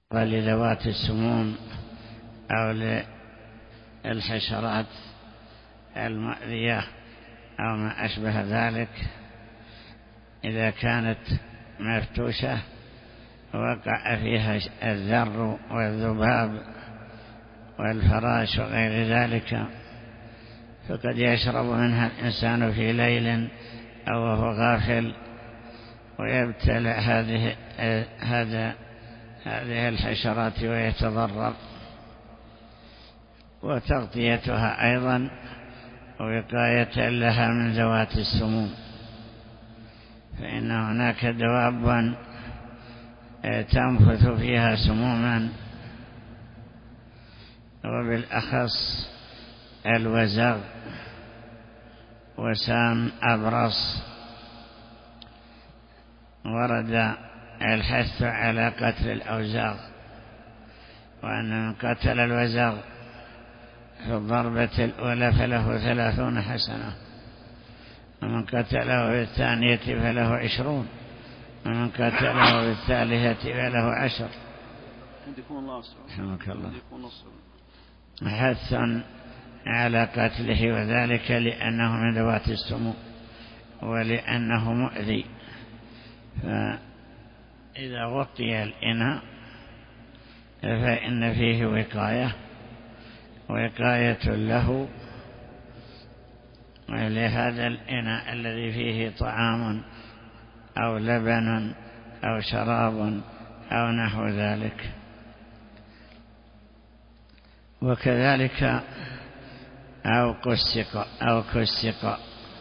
لذوات السموم أو للحشرات المؤذية أو ما أشبه ذلك، إذا كانت مفتوشة وقع فيها الذر والذباب والفراش وغير ذلك، فقد يشرب منها الإنسان في ليل أو وهو غافل ويبتلع هذه الحشرات ويتضرر. وتغطيتها أيضا وقاية لها من ذوات السموم، فإن هناك دواب تنفث فيها سموما، وبالأخص الوزغ وسام أبرص. ورد الحث على قتل الأوزاغ، وأن من قتل الوزغ في الضربة الأولى فله 30 حسنة، ومن قتله في الثانية فله 20، ومن قتله في الثالثة فله 10. رحمك الله. حث على قتله، وذلك لأنه من ذوات السموم ولأنه مؤذي. فإذا غطي الإناء فإن فيه وقاية له لهذا الإناء الذي فيه طعام أو لبن أو شراب أو نحو ذلك. وكذلك أو كسق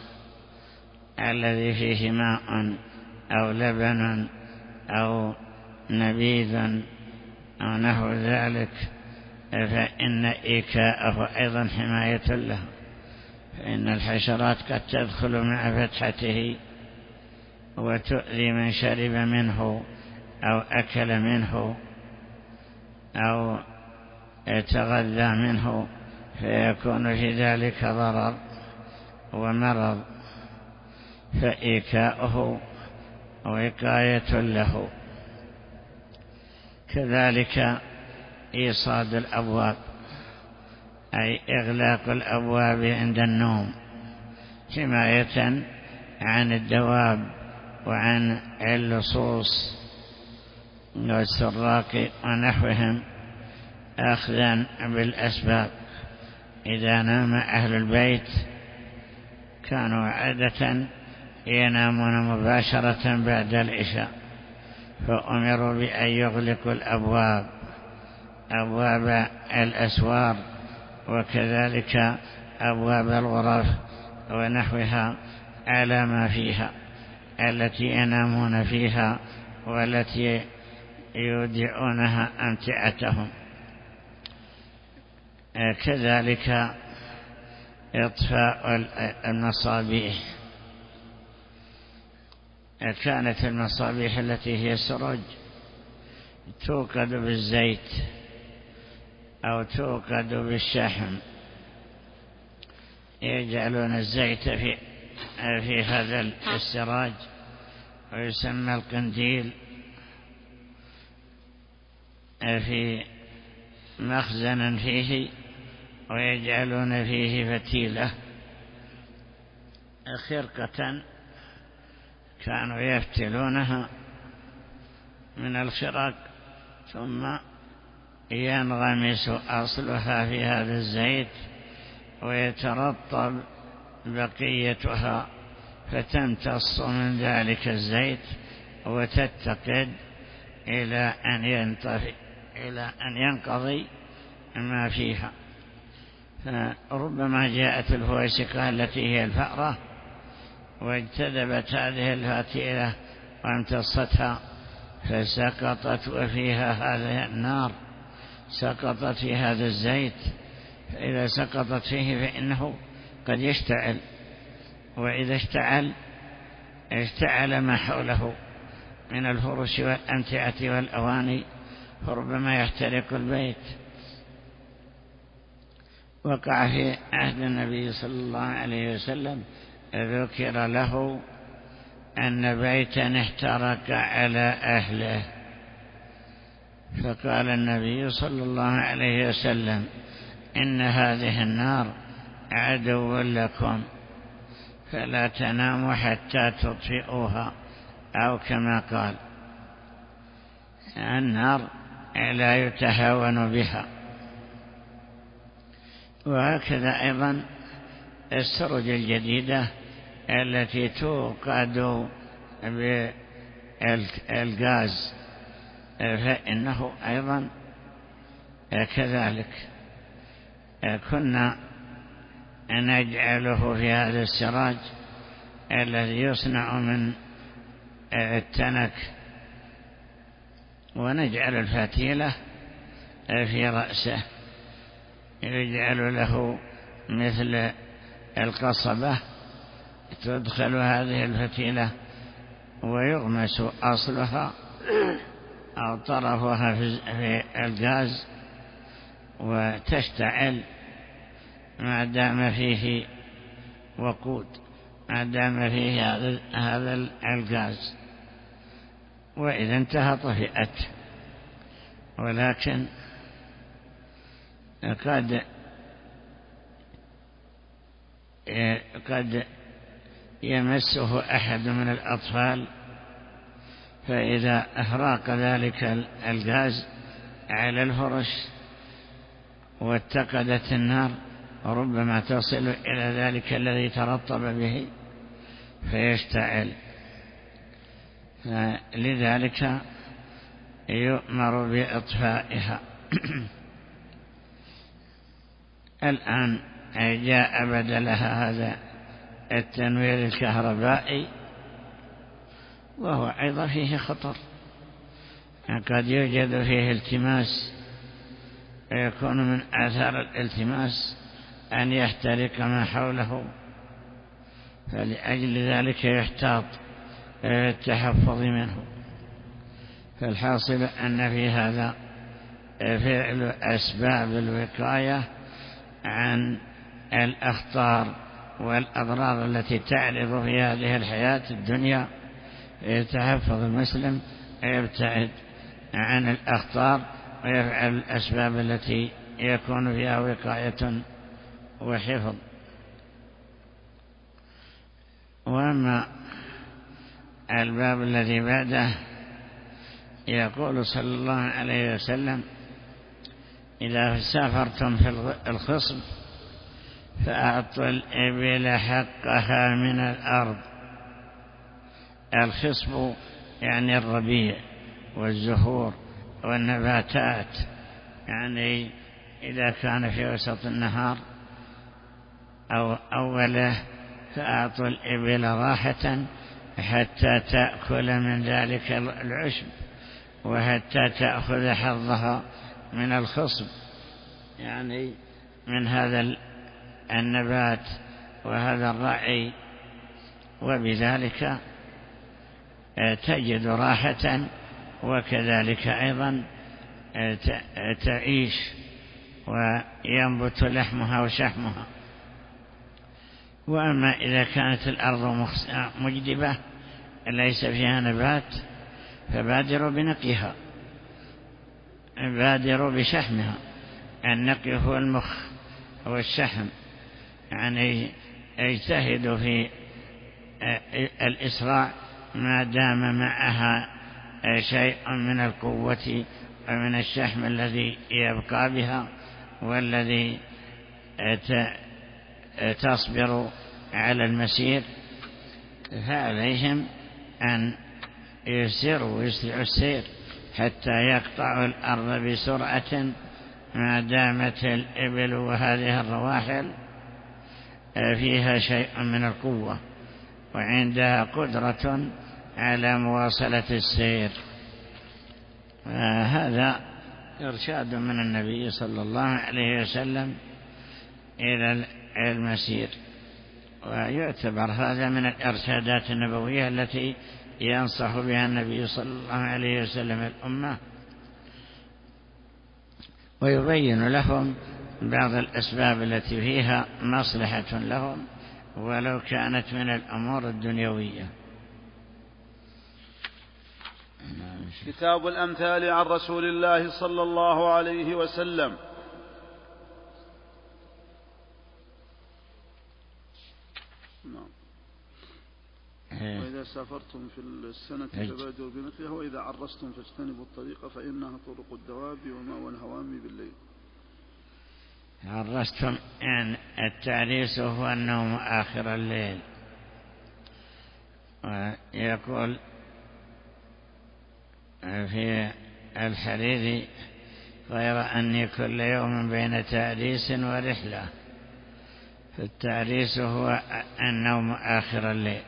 الذي فيه ماء أو لبن أو نبيذ أو نحو ذلك، فإن إيكاءه أيضا حماية له، فإن الحشرات قد تدخل مع فتحته وتؤذي من شرب منه أو أكل منه أو يتغذى منه، فيكون في ذلك ضرر ومرض، فإيكاؤه وقاية له. كذلك إيصاد الأبواب، أي إغلاق الأبواب عند النوم حماية عن الدواب وعن اللصوص والسراق ونحوهم، أخذا بالأسباب. إذا نام أهل البيت كانوا عادة ينامون مباشرة بعد العشاء، فأمروا بأن يغلقوا أبواب الأسوار، وكذلك أبواب الغرف ونحوها على ما فيها التي ينامون فيها والتي يودعونها أمتعتهم. كذلك إطفاء المصابيح. كانت المصابيح التي هي سرج توقد بالزيت أو توقد بالشحم، يجعلون الزيت في هذا السراج ويسمى القنديل، في مخزن فيه، ويجعلون فيه فتيلة خرقة كانوا يفتلونها من الخرق، ثم ينغمس أصلها في هذا الزيت ويترطب بقيتها، فتمتص من ذلك الزيت وتتقد إلى أن ينقضي ما فيها. فربما جاءت الفويسقة التي هي الفأرة واجتذبت هذه الفتيلة وامتصتها فسقطت، وفيها هذه النار سقطت في هذا الزيت، فإذا سقطت فيه فإنه قد يشتعل، وإذا اشتعل ما حوله من الفرش والأمتعة والأواني، فربما يحترق البيت. وقع في عهد النبي صلى الله عليه وسلم ذكر له أن بيتا احترق على أهله فقال النبي صلى الله عليه وسلم: إن هذه النار عدو لكم فلا تناموا حتى تطفئوها، أو كما قال: النار لا يتهاون بها. وهكذا أيضا السرج الجديدة التي توقد بالغاز فإنه أيضا كذلك. كنا نجعله في هذا السراج الذي يصنع من التنك، ونجعل الفتيلة في رأسه، يجعل له مثل القصبة، تدخل هذه الفتيلة ويغمس أصلها أو طرفها في الغاز وتشتعل ما دام فيه وقود، ما دام فيه هذا الغاز، وإذا انتهى طفئت. ولكن قد يمسه أحد من الأطفال، فإذا أحرق ذلك الغاز على الفرش واتقدت النار ربما تصل إلى ذلك الذي ترطب به فيشتعل. لذلك يؤمر بإطفائها. الآن جاء بدلها هذا التنوير الكهربائي، وهو أيضا فيه خطر، قد يوجد فيه التماس، ويكون من آثار الالتماس أن يحترق ما حوله، فلأجل ذلك يحتاط التحفظ منه. فالحاصل أن في هذا فعل أسباب الوقاية عن الأخطار والأضرار التي تعرض في هذه الحياة الدنيا. يتحفظ المسلم ويبتعد عن الأخطار ويفعل الأسباب التي يكون فيها وقاية وحفظ. وأما الباب الذي بعده يقول صلى الله عليه وسلم: إذا سافرتم في الخصب فأعطوا الإبل حقها من الأرض. الخصب يعني الربيع والزهور والنباتات، يعني إذا كان في وسط النهار أو أوله فأعطوا الإبل راحة حتى تأكل من ذلك العشب، وحتى تأخذ حظها من الخصب، يعني من هذا النبات وهذا الرعي، وبذلك تجد راحة، وكذلك أيضا تعيش وينبت لحمها وشحمها. وأما إذا كانت الأرض مجدبة ليس فيها نبات فبادروا بنقيها، بادروا بشحمها. النقي هو المخ والشحم، يعني اجتهدوا في الإسراع ما دام معها شيء من القوة ومن الشحم الذي يبقى بها والذي تصبر على المسير. فعليهم أن يسيروا ويسرعوا السير حتى يقطعوا الأرض بسرعة ما دامت الإبل وهذه الرواحل فيها شيء من القوة وعندها قدرة على مواصلة السير. هذا إرشاد من النبي صلى الله عليه وسلم إلى المسير، ويعتبر هذا من الإرشادات النبوية التي ينصح بها النبي صلى الله عليه وسلم الأمة، ويبين لهم بعض الأسباب التي فيها مصلحة لهم ولو كانت من الأمور الدنيوية. كتاب الأمثال عن رسول الله صلى الله عليه وسلم. وإذا سافرتم في السنة فبادروا بمثلها وإذا عرستم فاجتنبوا الطريق فإنها طرق الدواب ومأوى الهوام بالليل. عرستم يعني التعريس هو النوم آخر الليل. ويقول في الحديث غير أني كل يوم بين تعريس ورحلة. فالتعريس هو النوم آخر الليل،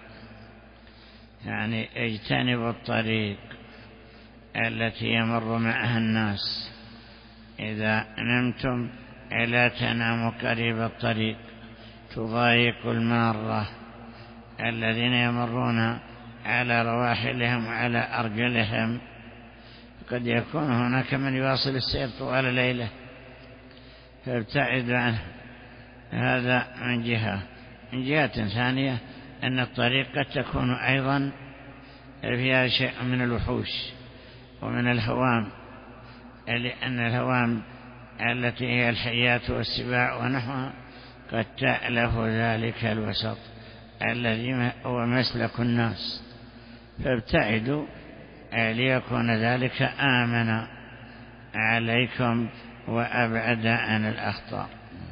يعني اجتنبوا الطريق التي يمر معها الناس. إذا نمتم لا تناموا قريب الطريق تضايق المارة الذين يمرون على رواحلهم وعلى أرجلهم. قد يكون هناك من يواصل السير طوال الليلة فابتعد عنه. هذا من جهة ثانية أن الطريق قد تكون أيضا فيها شيء من الوحوش ومن الهوام، لأن الهوام التي هي الحيات والسباع ونحوها قد تألف ذلك الوسط الذي هو مسلك الناس. فابتعدوا ليكون ذلك آمن عليكم وأبعد عن الأخطار.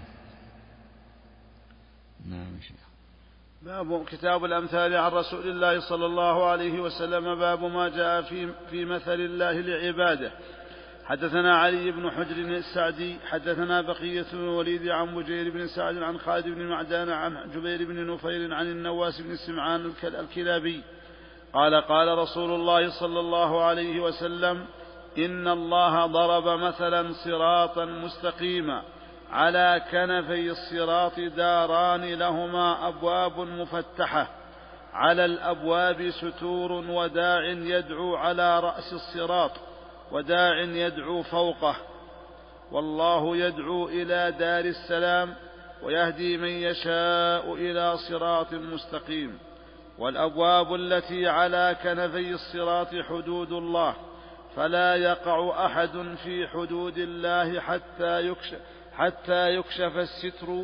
باب كتاب الأمثال عن رسول الله صلى الله عليه وسلم. باب ما جاء في مثل الله لعباده. حدثنا علي بن حجر السعدي حدثنا بقية بن الوليد عن بجير بن سعد عن خالد بن معدان عن جبير بن نفير عن النواس بن سمعان الكلابي قال قال رسول الله صلى الله عليه وسلم: إن الله ضرب مثلا صراطا مستقيما على كنفي الصراط داران لهما أبواب مفتحة، على الأبواب ستور وداع يدعو على رأس الصراط وداع يدعو فوقه، والله يدعو إلى دار السلام ويهدي من يشاء إلى صراط مستقيم. والأبواب التي على كنفي الصراط حدود الله، فلا يقع أحد في حدود الله حتى يكشف الستر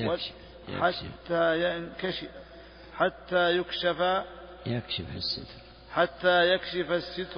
حتى يكشف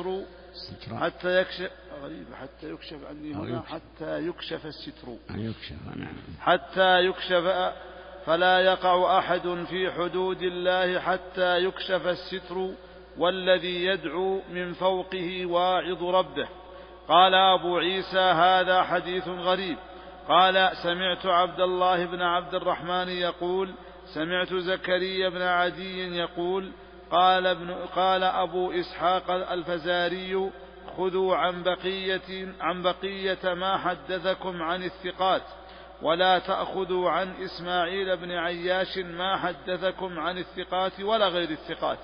فلا يقع أحد في حدود الله حتى يكشف الستر، والذي يدعو من فوقه واعظ ربه. قال أبو عيسى: هذا حديث غريب. قال: سمعت عبد الله بن عبد الرحمن يقول: سمعت زكريا بن عدي يقول: قال أبو إسحاق الفزاري: خذوا عن بقية ما حدثكم عن الثقات، ولا تأخذوا عن إسماعيل بن عياش ما حدثكم عن الثقات ولا غير الثقات.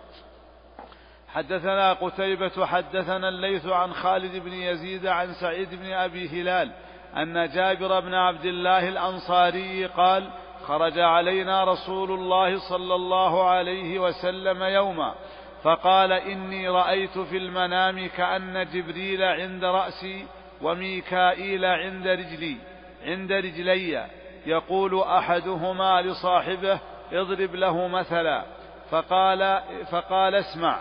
حدثنا قتيبة حدثنا الليث عن خالد بن يزيد عن سعيد بن أبي هلال أن جابر بن عبد الله الأنصاري قال: خرج علينا رسول الله صلى الله عليه وسلم يوما فقال: إني رأيت في المنام كأن جبريل عند رأسي وميكائيل عند رجلي، يقول أحدهما لصاحبه: اضرب له مثلا. فقال: اسمع.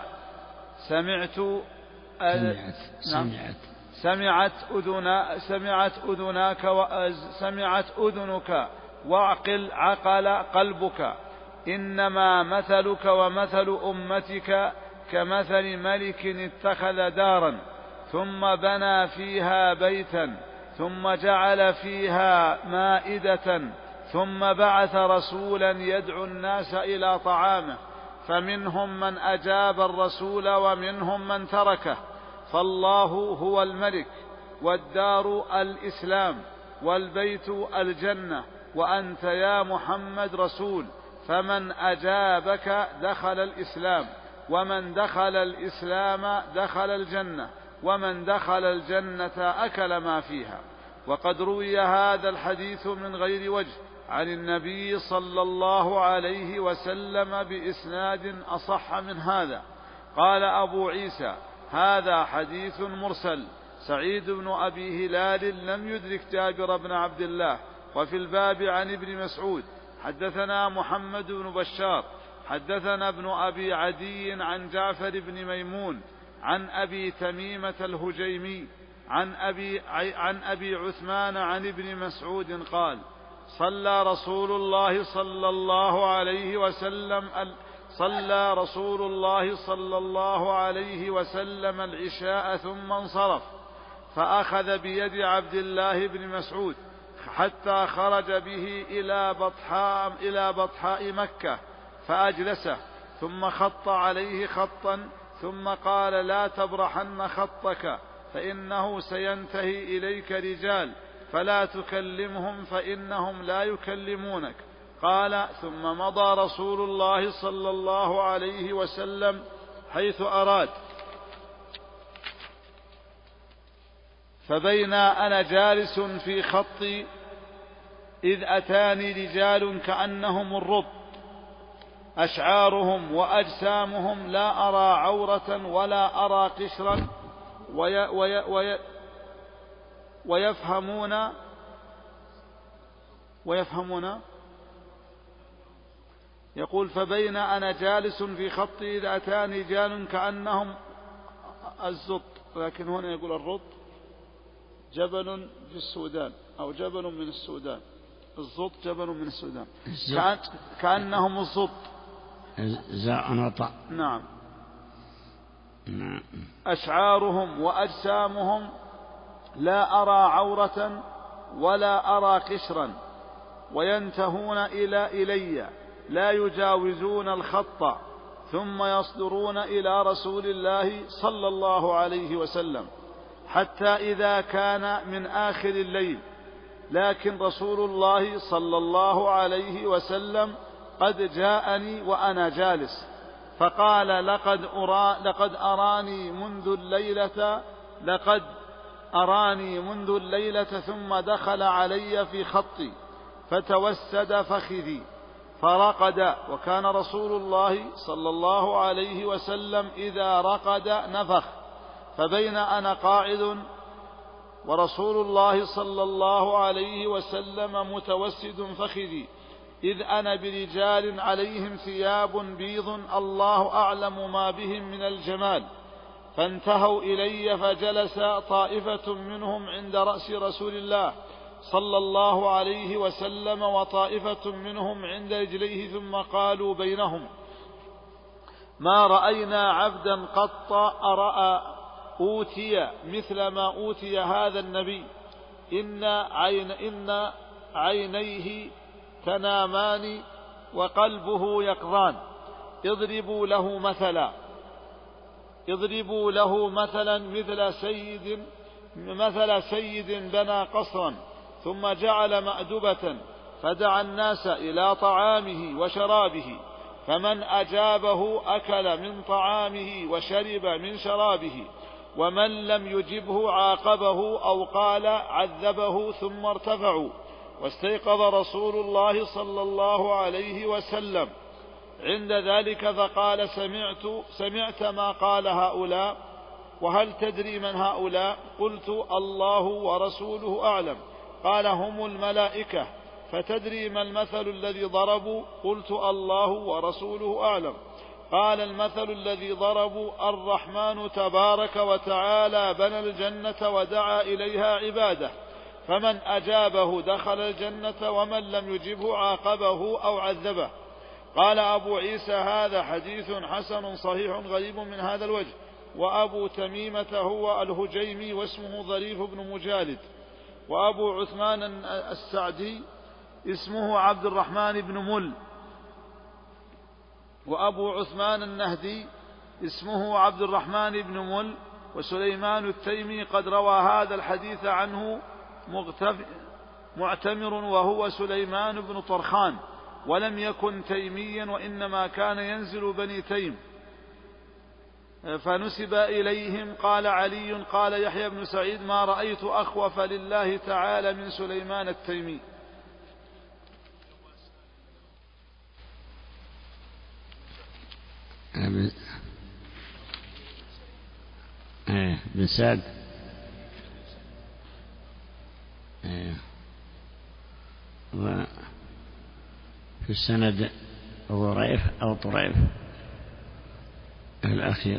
سمعت أذنك واعقل عقل قلبك. إنما مثلك ومثل أمتك كمثل ملك اتخذ دارا ثم بنى فيها بيتا ثم جعل فيها مائدة ثم بعث رسولا يدعو الناس إلى طعامه، فمنهم من أجاب الرسول ومنهم من تركه. فالله هو الملك، والدار الإسلام، والبيت الجنة، وأنت يا محمد رسول، فمن أجابك دخل الإسلام، ومن دخل الإسلام دخل الجنة، ومن دخل الجنة أكل ما فيها. وقد روي هذا الحديث من غير وجه عن النبي صلى الله عليه وسلم بإسناد أصح من هذا. قال أبو عيسى: هذا حديث مرسل. سعيد بن أبي هلال لم يدرك جابر بن عبد الله. وفي الباب عن ابن مسعود حدثنا محمد بن بشار حدثنا ابن أبي عدي عن جعفر بن ميمون عن أبي تميمة الهجيمي عن أبي عثمان عن ابن مسعود قال: صلى رسول الله صلى الله عليه وسلم العشاء ثم انصرف، فأخذ بيد عبد الله بن مسعود حتى خرج به إلى بطحاء مكة فأجلسه، ثم خط عليه خطا، ثم قال: لا تبرحن خطك، فإنه سينتهي إليك رجال فلا تكلمهم فإنهم لا يكلمونك. قال: ثم مضى رسول الله صلى الله عليه وسلم حيث أراد، فبينا أنا جالس في خطي إذ أتاني رجال كأنهم الرب، أشعارهم وأجسامهم لا أرى عورة ولا أرى قشرا، ويفهمون يقول: فبين أنا جالس في خطي إذ أتاني رجال كأنهم الزط، لكن هنا يقول الرط جبل في السودان أو جبل من السودان، الزط جبل من السودان، كأنهم الزط زاء وطأ. نعم. أشعارهم وأجسامهم لا أرى عورة ولا أرى قشرا، وينتهون إلي لا يجاوزون الخط، ثم يصدرون إلى رسول الله صلى الله عليه وسلم حتى إذا كان من آخر الليل، لكن رسول الله صلى الله عليه وسلم قد جاءني وأنا جالس، فقال: لقد أراني منذ الليلة ثم دخل علي في خطي فتوسد فخذي فرقد، وكان رسول الله صلى الله عليه وسلم إذا رقد نفخ، فبين أنا قاعد ورسول الله صلى الله عليه وسلم متوسد فخذي، إذ أنا برجال عليهم ثياب بيض الله أعلم ما بهم من الجمال، فانتهوا إلي فجلس طائفة منهم عند رأس رسول الله صلى الله عليه وسلم وطائفة منهم عند رجليه، ثم قالوا بينهم: ما رأينا عبدا قط أوتي مثل ما أوتي هذا النبي، إن عينيه تنامان وقلبه يقظان، اضربوا له مثلا مثل سيد بنى قصرا ثم جعل مأدبة فدعا الناس إلى طعامه وشرابه، فمن أجابه أكل من طعامه وشرب من شرابه، ومن لم يجبه عاقبه أو قال عذبه، ثم ارتفعوا. واستيقظ رسول الله صلى الله عليه وسلم عند ذلك فقال: سمعت ما قال هؤلاء، وهل تدري من هؤلاء؟ قلت: الله ورسوله أعلم. قال: هم الملائكة. فتدري ما المثل الذي ضربوا؟ قلت: الله ورسوله أعلم. قال: المثل الذي ضربوا: الرحمن تبارك وتعالى بنى الجنة ودعا إليها عباده، فمن أجابه دخل الجنة، ومن لم يجبه عاقبه أو عذبه. قال أبو عيسى: هذا حديث حسن صحيح غريب من هذا الوجه. وأبو تميمة هو الهجيمي واسمه ظريف بن مجالد، وأبو عثمان السعدي اسمه عبد الرحمن بن مل، وأبو عثمان النهدي اسمه عبد الرحمن بن مل، وسليمان التيمي قد روى هذا الحديث عنه معتمر وهو سليمان بن طرخان، ولم يكن تيميا، وإنما كان ينزل بني تيم فنسب إليهم. قال علي: قال يحيى بن سعيد: ما رأيت أخوف لله تعالى من سليمان التيمي. بن سعد. أيوه. وفي السند ظريف أو طريف الأخير.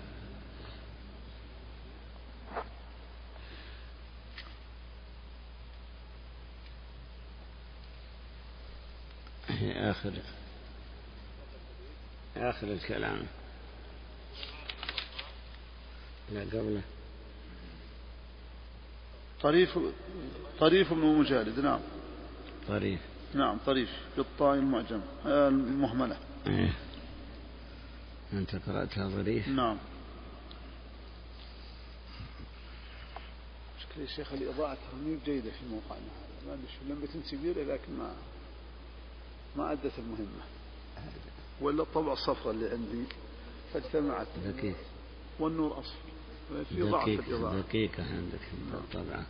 هي آخر الكلام. لا قبله طريف بن مجالد. نعم طريف. نعم طريف بالطاء المعجم المهملة. إيه. أنت قرأتها ظريف. نعم. مشكلة الشيخ الإضاءة مو جيدة في موقعنا هذا، ما أدري شو، لم تنسي كبيرة لكن ما أدت المهمة، ولا الطبعة الصفراء اللي عندي فاجتمعت دقيق والنور أصفر في ضعف الإضاءة. دقيقة عندك الطبعة.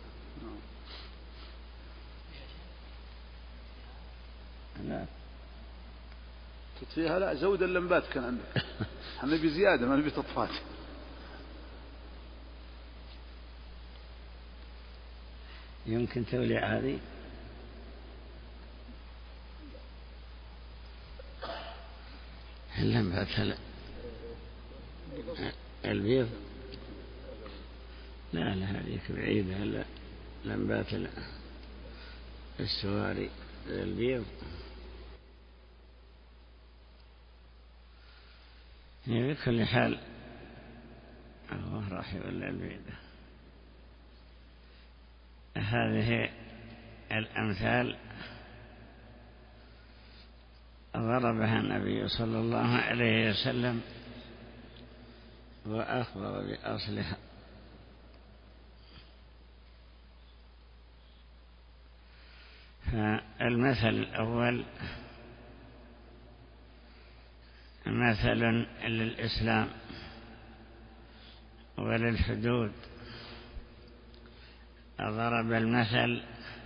لا تطفيها، لا زود اللمبات كان عندك. احنا نبي زيادة ما نبي تطفات. يمكن توليع هذه. اللمبات البيض لا هذيك بعيدة. لا لمبات السواري البيض. بكل حال الله راح يولى البيض. هذه الأمثال ضربها النبي صلى الله عليه وسلم وأخبر بأصلها. فالمثل الأول مثل للإسلام وللحدود. ضرب المثل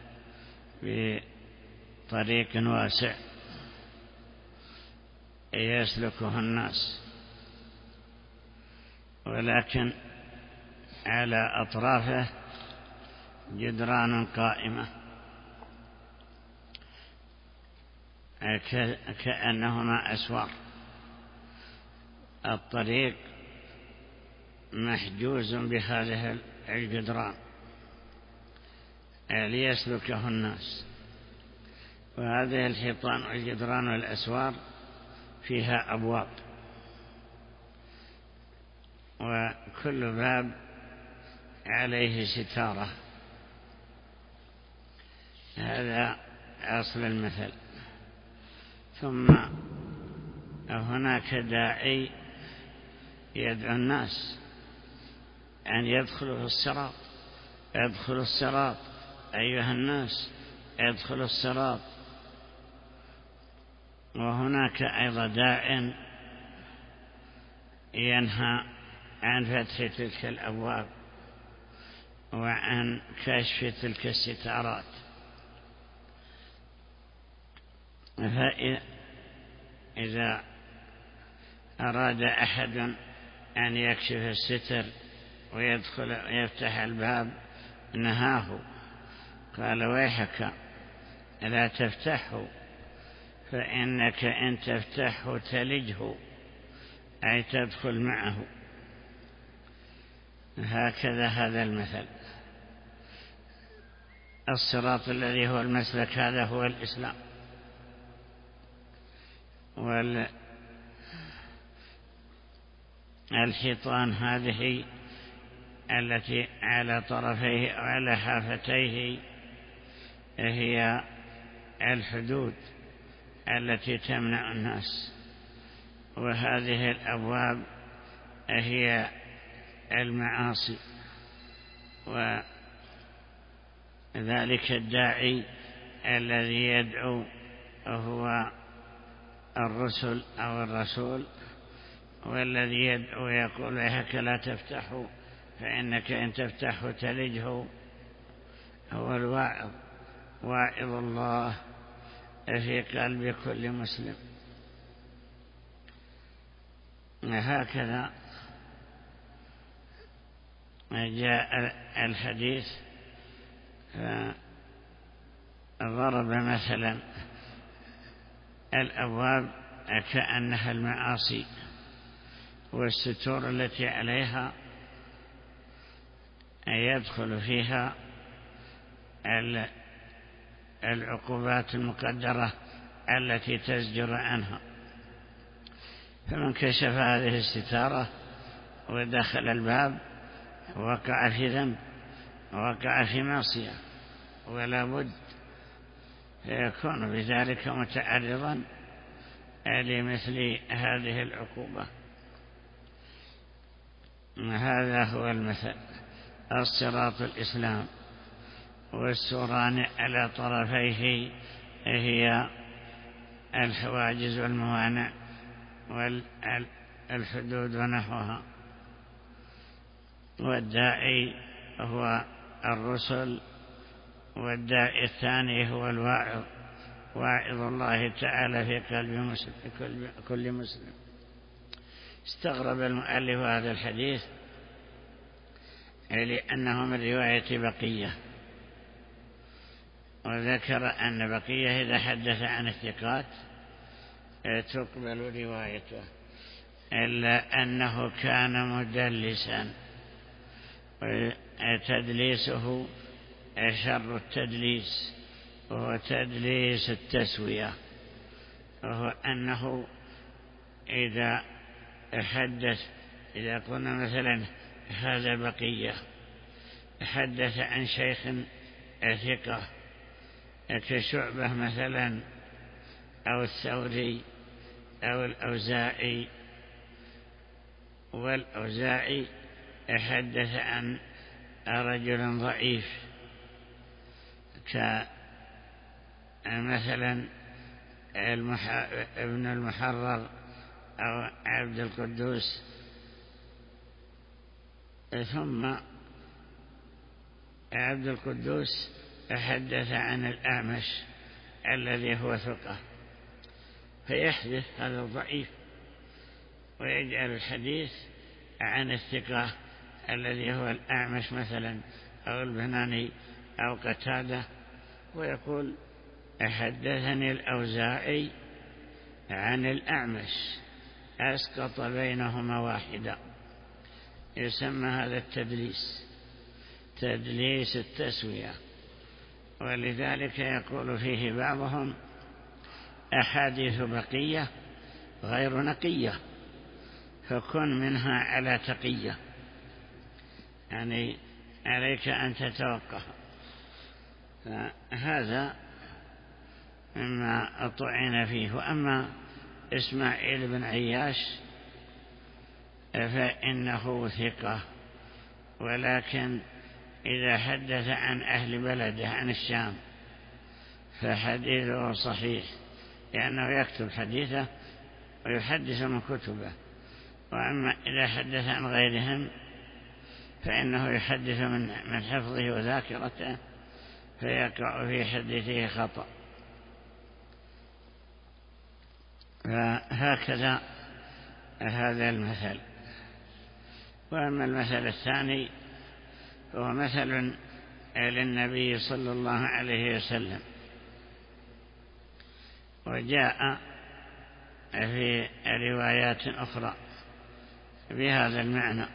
بطريق واسع يسلكه الناس، ولكن على أطرافه جدران قائمة كأنهما أسوار. الطريق محجوز بهذه الجدران ليسلكه الناس، وهذه الحيطان والجدران والأسوار فيها أبواب، وكل باب عليه ستارة. هذا أصل المثل. ثم هناك داعي يدعو الناس أن يدخلوا في الصراط. ادخلوا الصراط أيها الناس، ادخلوا الصراط. وهناك أيضا داع ينهى عن فتح تلك الأبواب وعن كشف تلك الستارات. فإذا أراد أحد أن يكشف الستر ويدخل ويفتح الباب نهاه، قال ويحك لا تفتحه، فإنك إن تفتحه تلجه، أي تدخل معه. هكذا هذا المثل. الصراط الذي هو المسلك هذا هو الإسلام، والحيطان هذه التي على طرفيه أو على حافتيه هي الحدود التي تمنع الناس، وهذه الأبواب هي المعاصي. وذلك الداعي الذي يدعو هو الرسل أو الرسول، والذي يدعو يقول هك لا تفتحوا فإنك إن تفتحوا تلجه هو الواعظ، واعظ الله في قلب كل مسلم. هكذا جاء الحديث ضرب مثلا الأبواب كأنها المعاصي، والستور التي عليها يدخل فيها العقوبات المقدرة التي تزجر عنها. فمن كشف هذه الستارة ودخل الباب وقع في ذنب، وقع في معصية، ولا بد فيكون بذلك متعرضا لمثل هذه العقوبة. هذا هو المثل. الصراط الإسلام، والسوران على طرفيه هي الحواجز والموانع والحدود ونحوها. والداعي هو الرسل، والداعي الثاني هو الواعظ، واعظ الله تعالى في قلب كل مسلم. استغرب المؤلف هذا الحديث لأنه من رواية بقية، وذكر أن بقية إذا حدث عن الثقات تقبل روايته، إلا أنه كان مدلسا، وتدليسه شر التدليس، وهو تدليس التسوية، وهو أنه إذا حدث، إذا قلنا مثلا هذا بقية حدث عن شيخ ثقة كشعبة مثلا أو الثوري أو الأوزاعي، والأوزاعي حدث عن رجل ضعيف كمثلا ابن المحرر أو عبد القدوس، ثم عبد القدوس حدث عن الأعمش الذي هو ثقة، فيحدث هذا الضعيف ويجعل الحديث عن الثقة الذي هو الأعمش مثلا أو البناني أو قتادة، ويقول حدثني الأوزاعي عن الأعمش، أسقط بينهما واحدا. يسمى هذا التدليس تدليس التسوية، ولذلك يقول فيه بعضهم أحاديث بقية غير نقية، فكن منها على تقية، يعني عليك أن تتوقف. فهذا مما طعن فيه. وأما إسماعيل بن عياش فإنه ثقة، ولكن إذا حدث عن أهل بلده عن الشام فحديثه صحيح، لأنه يكتب حديثه ويحدث من كتبه. وأما إذا حدث عن غيرهم فإنه يحدث من حفظه وذاكرته، فيقع في حديثه خطأ. فهكذا هذا المثل. وأما المثل الثاني هو مثل للنبي صلى الله عليه وسلم، وجاء في روايات أخرى بهذا المعنى،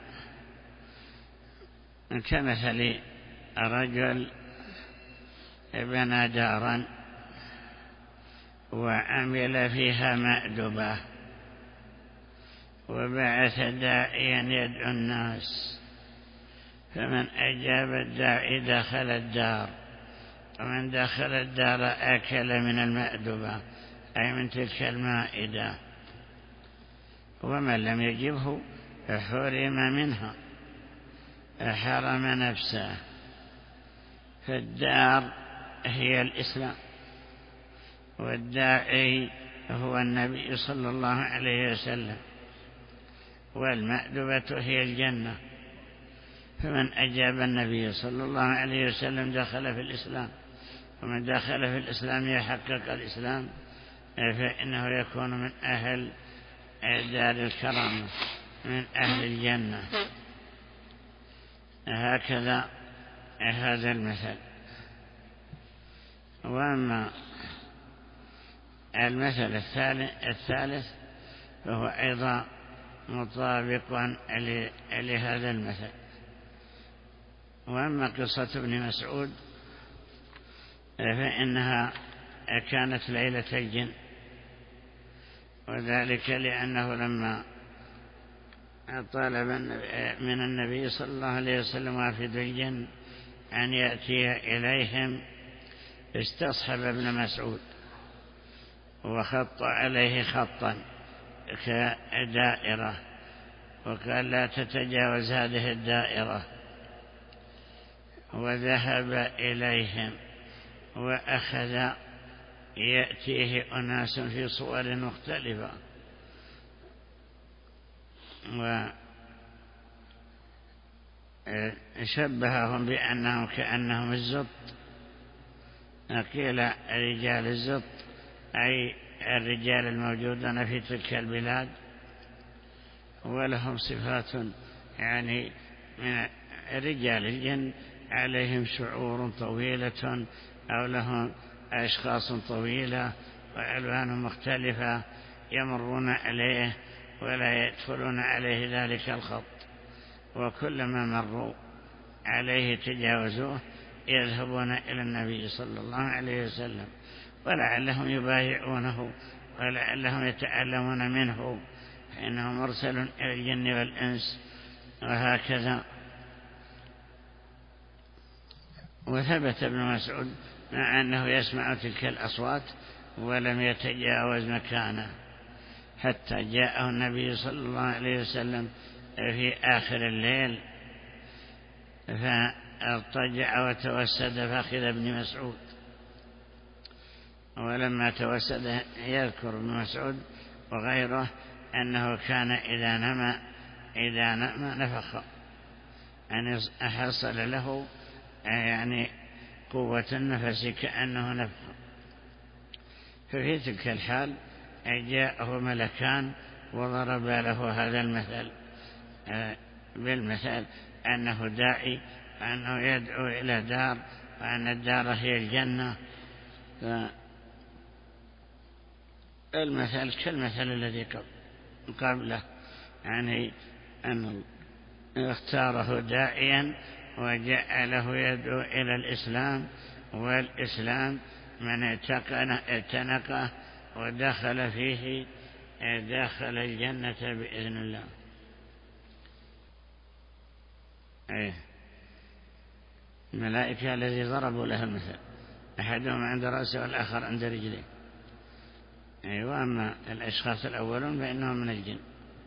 كمثل رجل بنى دارا وعمل فيها مأدبة، وبعث داعيا يدعو الناس، فمن أجاب الداعي دخل الدار، ومن دخل الدار أكل من المأدبة أي من تلك المائدة، ومن لم يجبه حرم منها، حرم نفسه. فالدار هي الإسلام، والداعي هو النبي صلى الله عليه وسلم، والمأدبة هي الجنة. فمن أجاب النبي صلى الله عليه وسلم دخل في الإسلام، ومن دخل في الإسلام يحقق الإسلام، فإنه يكون من أهل دار الكرامة، من أهل الجنة. هكذا هذا المثل. وأما المثل الثالث فهو أيضا مطابق لهذا المثل. وأما قصة ابن مسعود فإنها كانت ليلة الجن، وذلك لأنه لما طلب من النبي صلى الله عليه وسلم وافد الجن أن يأتي إليهم استصحب ابن مسعود وخط عليه خطا كدائرة وقال لا تتجاوز هذه الدائرة، وذهب إليهم وأخذ يأتيه أناس في صور مختلفة وشبههم بأنهم كأنهم الزط. قيل رجال الزط أي الرجال الموجودون في تلك البلاد، ولهم صفات يعني من رجال الجن، عليهم شعور طويلة أو لهم أشخاص طويلة وألوان مختلفة يمرون عليه ولا يدخلون عليه ذلك الخط، وكلما مروا عليه تجاوزوه يذهبون إلى النبي صلى الله عليه وسلم، ولعلهم يبايعونه ولعلهم يتعلمون منه، فإنه مرسل إلى الجن والإنس وهكذا. وثبت ابن مسعود مع أنه يسمع تلك الأصوات ولم يتجاوز مكانه حتى جاءه النبي صلى الله عليه وسلم في آخر الليل فارتجع وتوسد فأخذ ابن مسعود. ولما توسد يذكر ابن مسعود وغيره أنه كان إذا نام نفخ، أن حصل له يعني قوة النفس كأنه نفخ. ففي تلك الحال جاءه ملكان وضرب له هذا المثل بالمثل أنه داعي، وأنه يدعو إلى دار، وأن الدار هي الجنة. المثل كالمثل الذي قبله، يعني أن اختاره داعيا وجعله يدعو إلى الإسلام، والإسلام من اعتنقه ودخل فيه داخل الجنة بإذن الله. الملائكة الذي ضربوا له المثل أحدهم عند رأسه والآخر عند رجله. وأما الأشخاص الأولون فإنهم من الجن.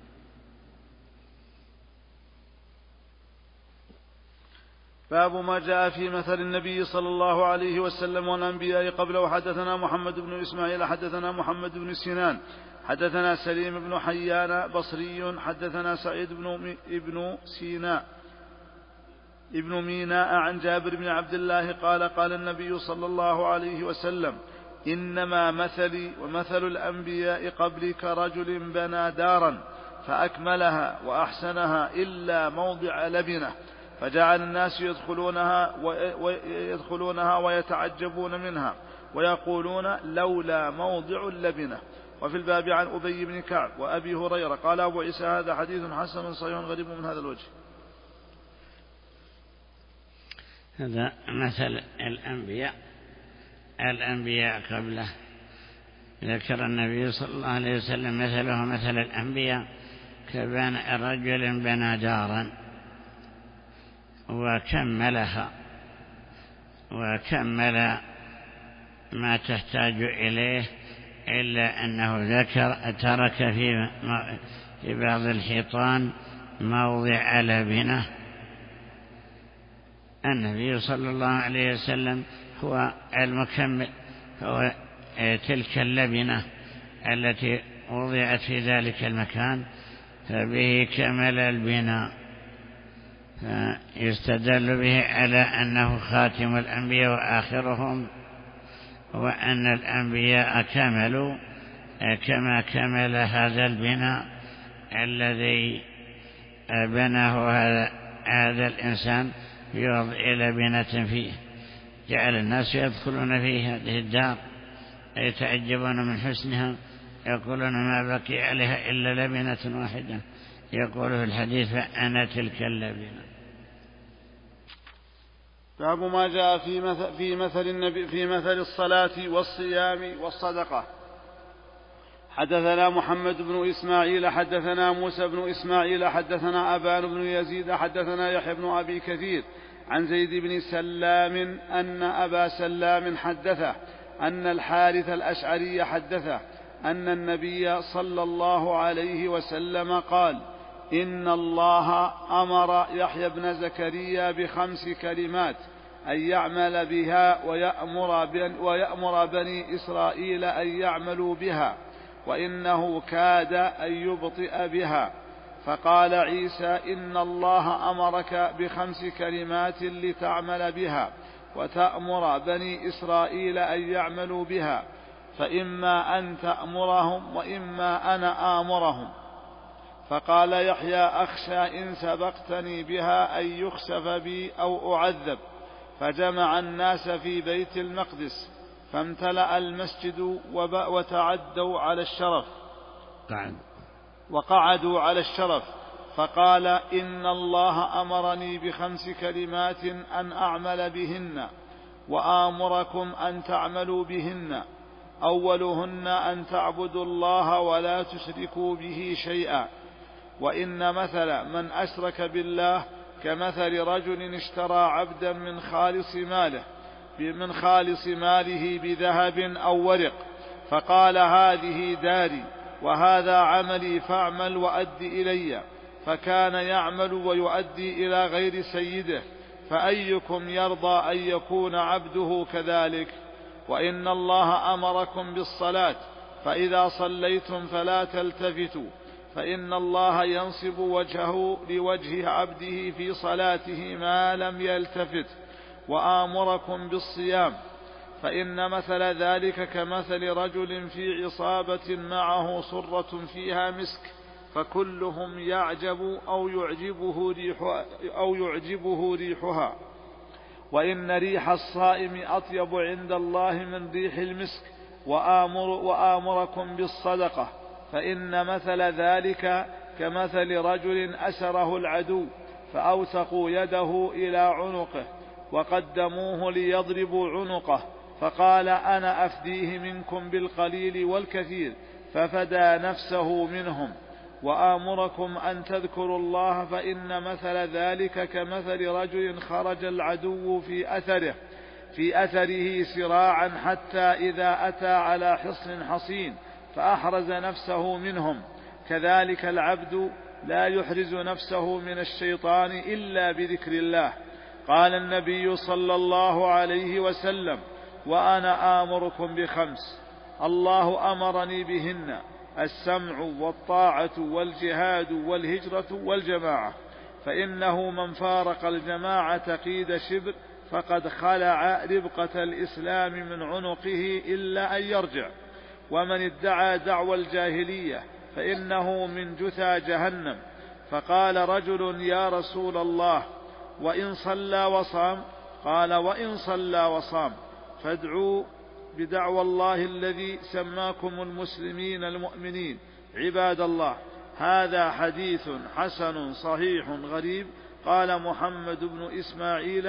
باب ما جاء في مثل النبي صلى الله عليه وسلم والأنبياء قبله. حدثنا محمد بن إسماعيل حدثنا محمد بن سنان حدثنا سليم بن حيان بصري حدثنا سعيد ابن سيناء ابن ميناء عن جابر بن عبد الله قال قال النبي صلى الله عليه وسلم: إنما مثلي ومثل الأنبياء قبلي كرجل بنى دارا فأكملها وأحسنها إلا موضع لبنة، فجعل الناس يدخلونها ويتعجبون منها ويقولون لولا موضع اللبنة. وفي الباب عن أبي بن كعب وأبي هريرة. قال أبو عيسى: هذا حديث حسن صحيح غريب من هذا الوجه. هذا مثل الأنبياء قبله. ذكر النبي صلى الله عليه وسلم مثله مثل الأنبياء كرجل بنى دارا وكملها وكمل ما تحتاج إليه، إلا أنه ترك في بعض الحيطان موضع لبنة. النبي صلى الله عليه وسلم هو المكمل، هو تلك اللبنة التي وضعت في ذلك المكان، فبه كمل البناء، فيستدل به على أنه خاتم الأنبياء وآخرهم، وأن الأنبياء كملوا كما كمل هذا البناء الذي بناه هذا الإنسان يوضع لبنة فيه، جعل الناس يدخلون فيه هذه الدار يتعجبون من حسنها، يقولون ما بقي عليها إلا لبنة واحدة، يقول في الحديث فأنا تلك اللبنة. باب ما جاء في مثل الصلاة والصيام والصدقة. حدثنا محمد بن إسماعيل حدثنا موسى بن إسماعيل حدثنا أبان بن يزيد حدثنا يحيى بن أبي كثير عن زيد بن سلام أن أبا سلام حدثه أن الحارث الأشعري حدثه أن النبي صلى الله عليه وسلم قال: إن الله أمر يحيى بن زكريا ب5 كلمات أن يعمل بها ويأمر بني إسرائيل أن يعملوا بها، وإنه كاد أن يبطئ بها. فقال عيسى: إن الله أمرك ب5 كلمات لتعمل بها وتأمر بني إسرائيل أن يعملوا بها، فإما أن تأمرهم وإما أنا آمرهم. فقال يحيى: أخشى إن سبقتني بها أن يخسف بي أو أعذب. فجمع الناس في بيت المقدس فامتلأ المسجد وتعدوا على الشرف وقعدوا على الشرف. فقال: إن الله أمرني ب5 كلمات أن أعمل بهن وآمركم أن تعملوا بهن. أولهن أن تعبدوا الله ولا تشركوا به شيئا، وإن مثل من أشرك بالله كمثل رجل اشترى عبدا من خالص ماله بذهب أو ورق، فقال: هذه داري وهذا عملي فاعمل وأد إلي. فكان يعمل ويؤدي إلى غير سيده، فأيكم يرضى أن يكون عبده كذلك؟ وإن الله أمركم بالصلاة، فإذا صليتم فلا تلتفتوا، فإن الله ينصب وجهه لوجه عبده في صلاته ما لم يلتفت. وآمركم بالصيام، فإن مثل ذلك كمثل رجل في عصابة معه صرة فيها مسك، فكلهم يعجب أو يعجبه ريحها، وإن ريح الصائم أطيب عند الله من ريح المسك. وآمركم بالصدقة، فإن مثل ذلك كمثل رجل أسره العدو فأوثقوا يده إلى عنقه وقدموه ليضربوا عنقه، فقال: أنا أفديه منكم بالقليل والكثير، ففدى نفسه منهم. وآمركم أن تذكروا الله، فإن مثل ذلك كمثل رجل خرج العدو في أثره سراعا حتى إذا أتى على حصن حصين فأحرز نفسه منهم. كذلك العبد لا يحرز نفسه من الشيطان إلا بذكر الله. قال النبي صلى الله عليه وسلم: وأنا آمركم ب5 الله أمرني بهن: السمع والطاعة والجهاد والهجرة والجماعة. فإنه من فارق الجماعة قيد شبر فقد خلع ربقة الإسلام من عنقه إلا أن يرجع. ومن ادعى دعوى الجاهلية فإنه من جثى جهنم. فقال رجل: يا رسول الله، وإن صلى وصام؟ قال: وإن صلى وصام فادعوا بدعوى الله الذي سماكم المسلمين المؤمنين. عباد الله، هذا حديث حسن صحيح غريب. قال محمد بن إسماعيل: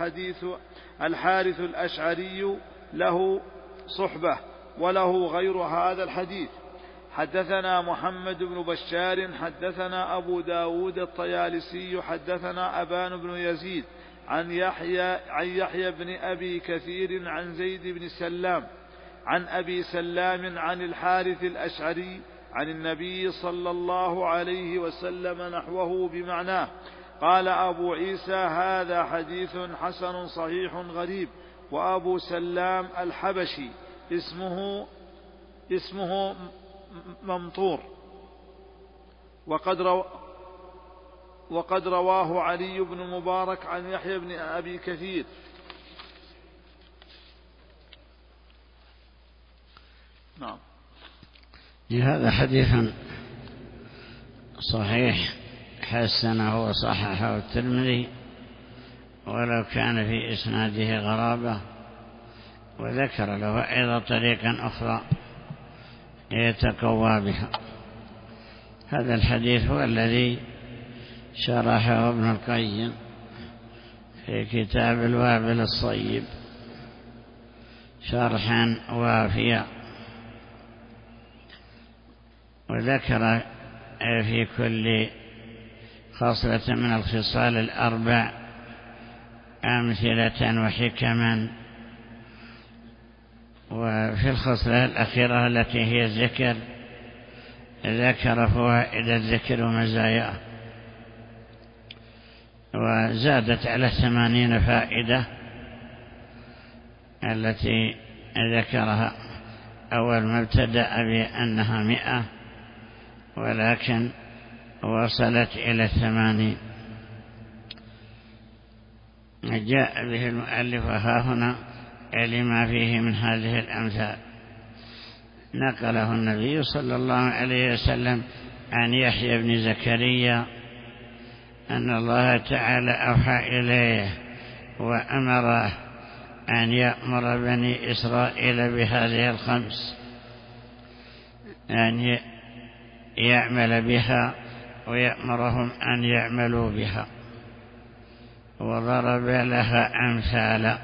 الحارث الأشعري له صحبة وله غير هذا الحديث. حدثنا محمد بن بشار حدثنا أبو داود الطيالسي حدثنا أبان بن يزيد عن يحيى بن أبي كثير عن زيد بن سلام عن أبي سلام عن الحارث الأشعري عن النبي صلى الله عليه وسلم نحوه بمعناه. قال أبو عيسى: هذا حديث حسن صحيح غريب. وأبو سلام الحبشي اسمه ممطور، وقد رواه علي بن مبارك عن يحيى بن أبي كثير. هذا حديث صحيح حسنه وصححه الترمذي ولو كان في إسناده غرابة، وذكر له أيضا طريقا أخرى يتقوى بها. هذا الحديث هو الذي شرحه ابن القيم في كتاب الوابل الصيب شرحا وافيا، وذكر في كل خصلة من الخصال الأربع أمثلة وحكما. وفي الخصلة الأخيرة التي هي الذكر ذكر فوائد الذكر ومزاياه، وزادت على 80 فائدة التي ذكرها أول ما ابتدأ بأنها 100 ولكن وصلت إلى 80. جاء به المؤلف ها هنا لما فيه من هذه الأمثال. نقله النبي صلى الله عليه وسلم عن يحيى بن زكريا أن الله تعالى أوحى إليه وأمره أن يأمر بني إسرائيل بهذه الخمس، أن يعمل بها ويأمرهم أن يعملوا بها، وضرب لها أمثالا.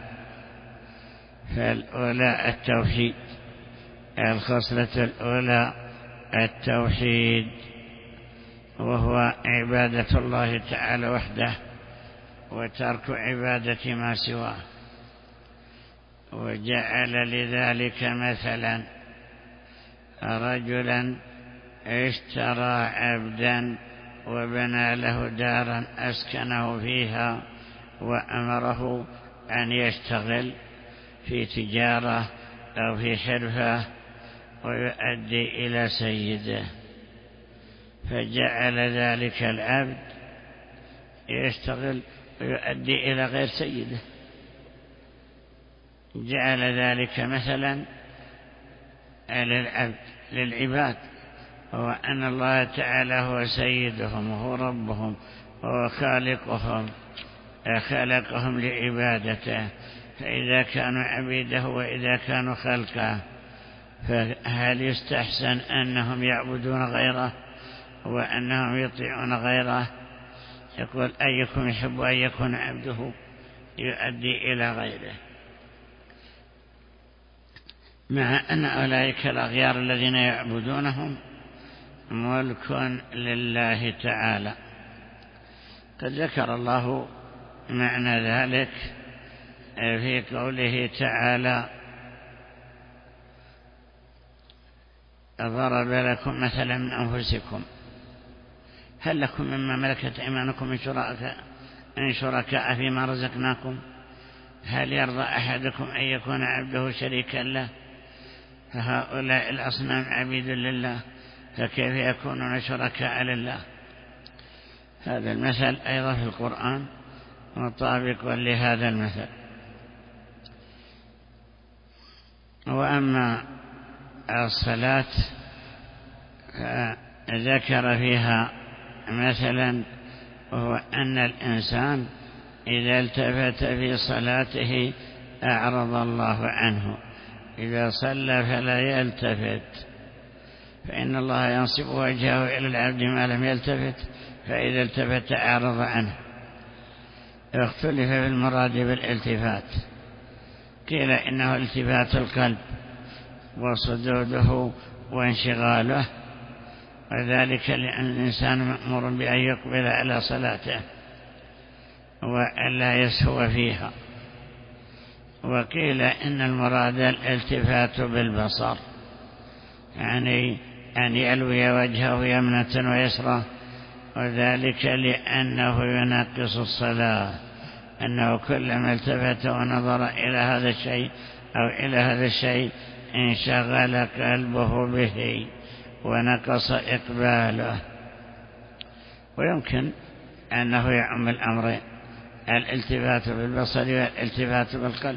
فالأولى التوحيد، الخصلة الأولى التوحيد، وهو عبادة الله تعالى وحده وترك عبادة ما سواه. وجعل لذلك مثلا رجلا اشترى عبدا وبنى له دارا أسكنه فيها وأمره أن يشتغل في تجارة أو في حرفة ويؤدي إلى سيده، فجعل ذلك العبد يشتغل ويؤدي إلى غير سيده. جعل ذلك مثلا للعباد، هو أن الله تعالى هو سيدهم وهو ربهم وهو خالقهم، خلقهم لعبادته، فإذا كانوا عبيده وإذا كانوا خلقه فهل يستحسن أنهم يعبدون غيره وأنهم يطيعون غيره؟ يقول أيكم يحب أن يكون عبده يؤدي إلى غيره، مع أن أولئك الأغيار الذين يعبدونهم ملك لله تعالى. قد ذكر الله معنى ذلك في قوله تعالى: ضرب لكم مثلا من أنفسكم هل لكم مما ملكت أيمانكم من شركاء فيما رزقناكم، هل يرضى أحدكم أن يكون عبده شريكا له؟ فهؤلاء الأصنام عبيد لله، فكيف يكونون شركاء لله؟ هذا المثل أيضا في القرآن مطابق لهذا المثل. وأما الصلاة ذكر فيها مثلا، وهو أن الإنسان إذا التفت في صلاته أعرض الله عنه، إذا صلى فلا يلتفت، فإن الله ينصب وجهه إلى العبد ما لم يلتفت، فإذا التفت أعرض عنه. اختلف في المراد بالالتفات، قيل إنه التفات القلب وصدوده وانشغاله، وذلك لأن الإنسان مأمور بأن يقبل على صلاته وألا يسهو فيها. وقيل إن المراد الالتفات بالبصر، يعني أن يلوي وجهه يمنة ويسرى، وذلك لأنه ينقص الصلاة، أنه كلما التفت ونظر إلى هذا الشيء أو إلى هذا الشيء انشغل قلبه به ونقص إقباله. ويمكن أنه يعم الأمرين، الالتفات بالبصر والالتفات بالقلب.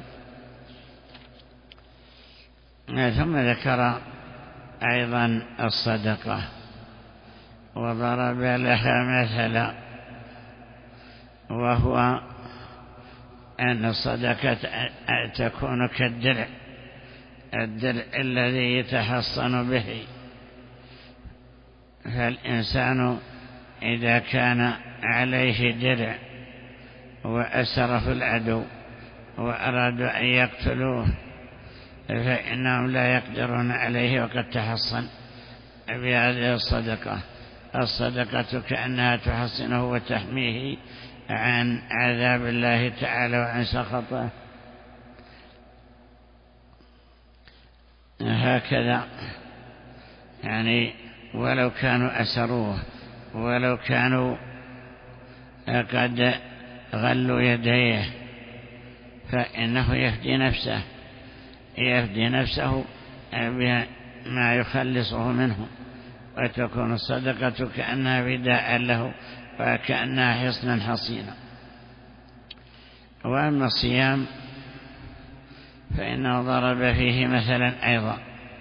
ثم ذكر أيضا الصدقة، وضرب لها مثلا، وهو أن الصدقة تكون كالدرع، الدرع الذي يتحصن به. فالإنسان إذا كان عليه درع وأسره العدو وأرادوا أن يقتلوه فإنهم لا يقدرون عليه وقد تحصن بهذه الصدقة. الصدقة كأنها تحصنه وتحميه عن عذاب الله تعالى وعن سخطه. هكذا يعني ولو كانوا أسروه، ولو كانوا قد غلوا يديه، فإنه يفدي نفسه بما يخلصه منه، وتكون الصدقة كأنها فداء له وكأنها حصنا حصينا. وأما الصيام فإنه ضرب فيه مثلا أيضا،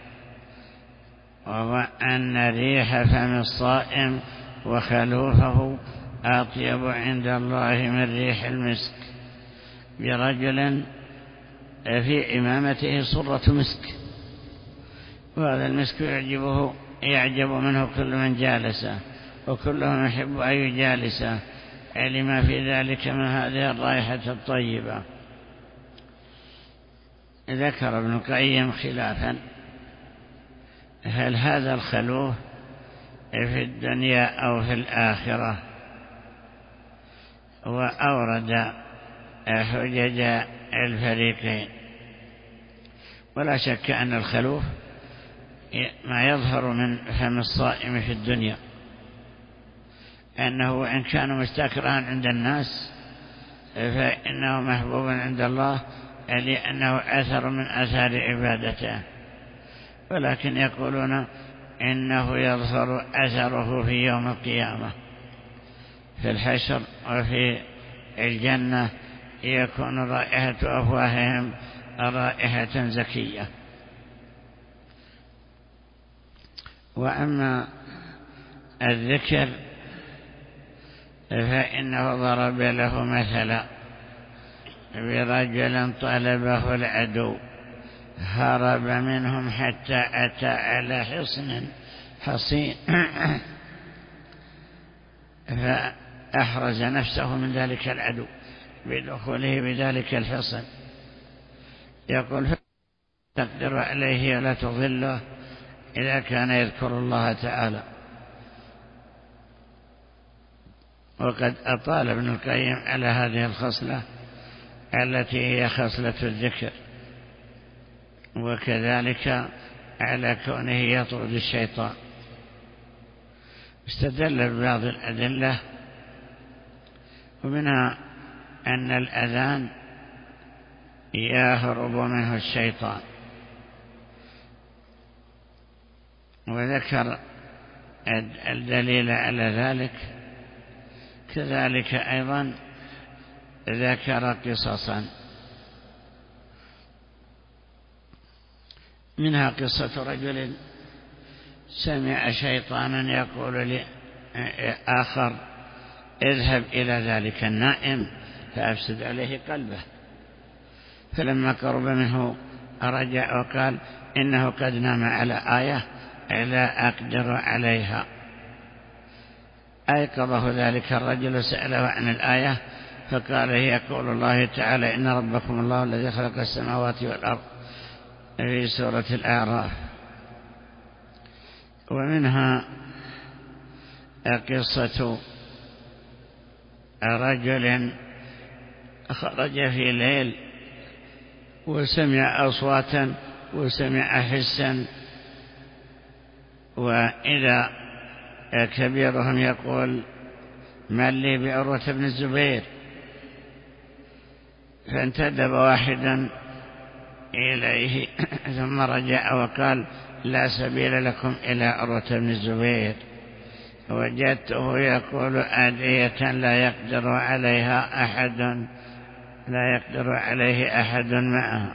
وهو أن ريح فم الصائم وخلوفه أطيب عند الله من ريح المسك، برجل في إمامته صرة مسك، وهذا المسك يعجب منه كل من جالسه، وكلهم يحب أن يجالسه لما في ذلك من هذه الرائحة الطيبة. ذكر ابن القيم خلافا، هل هذا الخلوف في الدنيا أو في الآخرة؟ وأورد حجج الفريقين. ولا شك أن الخلوف ما يظهر من فم الصائم في الدنيا، أنه وإن كان مستكرها عند الناس فإنه محبوب عند الله، لأنه أثر من أثار عبادته. ولكن يقولون إنه يظهر أثره في يوم القيامة في الحشر وفي الجنة، يكون رائحة أفواههم رائحة زكية. وأما الذكر فإنه ضرب له مثلا برجل طلبه العدو هرب منهم حتى أتى على حصن حصين فأحرز نفسه من ذلك العدو بدخوله بذلك الحصن. يقول تقدر عليه ولا تضله إذا كان يذكر الله تعالى. وقد أطال ابن القيم على هذه الخصلة التي هي خصلة الذكر، وكذلك على كونه يطرد الشيطان. استدل ببعض الأدلة، ومنها أن الأذان يهرب منه الشيطان، وذكر الدليل على ذلك. كذلك أيضا ذكر قصصا، منها قصة رجل سمع شيطانا يقول لآخر اذهب إلى ذلك النائم فأفسد عليه قلبه، فلما قرب منه رجع وقال إنه قد نام على آية لا أقدر عليها. أيقظه ذلك الرجل سأله عن الآية فقال هي قول الله تعالى إن ربكم الله الذي خلق السماوات والأرض في سورة الأعراف. ومنها قصة رجل خرج في ليل وسمع أصواتا وسمع حسا، وإذا كبيرهم يقول من لي بعروة بن الزبير، فانتدب واحدا إليه ثم رجع وقال لا سبيل لكم إلى عروة بن الزبير، وجدته يقول آدية لا يقدر عليه أحد معها.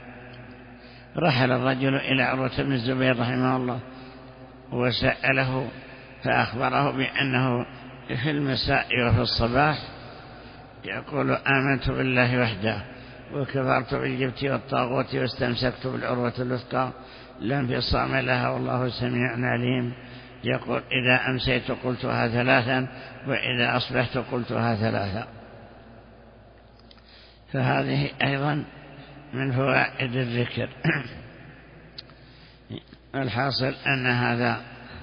رحل الرجل إلى عروة بن الزبير رحمه الله وسأله فأخبره بأنه في المساء وفي الصباح يقول آمنت بالله وحده وكفرت بالجبت والطاغوت واستمسكت بالعروة الوثقى لا انفصام لها والله سميع عليم. يقول إذا أمسيت قلتها ثلاثا وإذا أصبحت قلتها ثلاثا. فهذه أيضا من فوائد الذكر. الحاصل أن هذا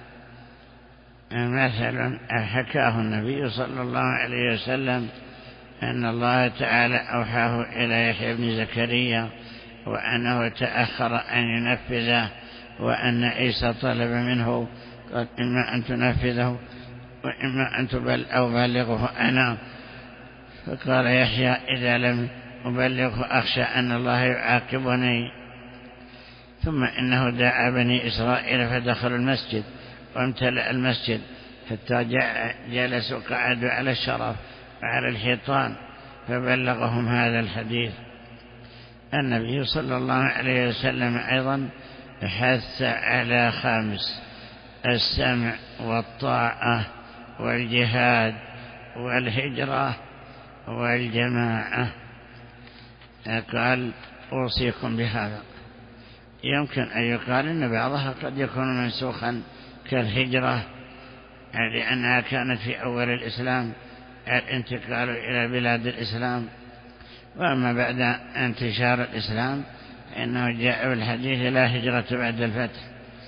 مثل حكاه النبي صلى الله عليه وسلم أن الله تعالى أوحاه إلى يحيى بن زكريا وأنه تأخر أن ينفذه وأن عيسى طلب منه قال إما أن تنفذه وإما أن أبلغه أنا. فقال يحيى إذا لم أبلغه أخشى أن الله يعاقبني. ثم إنه دعا بني إسرائيل فدخلوا المسجد وامتلأ المسجد حتى جلسوا قعدوا على الشرف وعلى الحيطان فبلغهم هذا الحديث. النبي صلى الله عليه وسلم أيضا حث على 5: السمع والطاعة والجهاد والهجرة والجماعة. قال أوصيكم بهذا. يمكن أن يقال أن بعضها قد يكون منسوخا كالهجرة لأنها كانت في أول الإسلام الانتقال إلى بلاد الإسلام، وأما بعد انتشار الإسلام إنه جاء بالحديث لا هجرة بعد الفتح.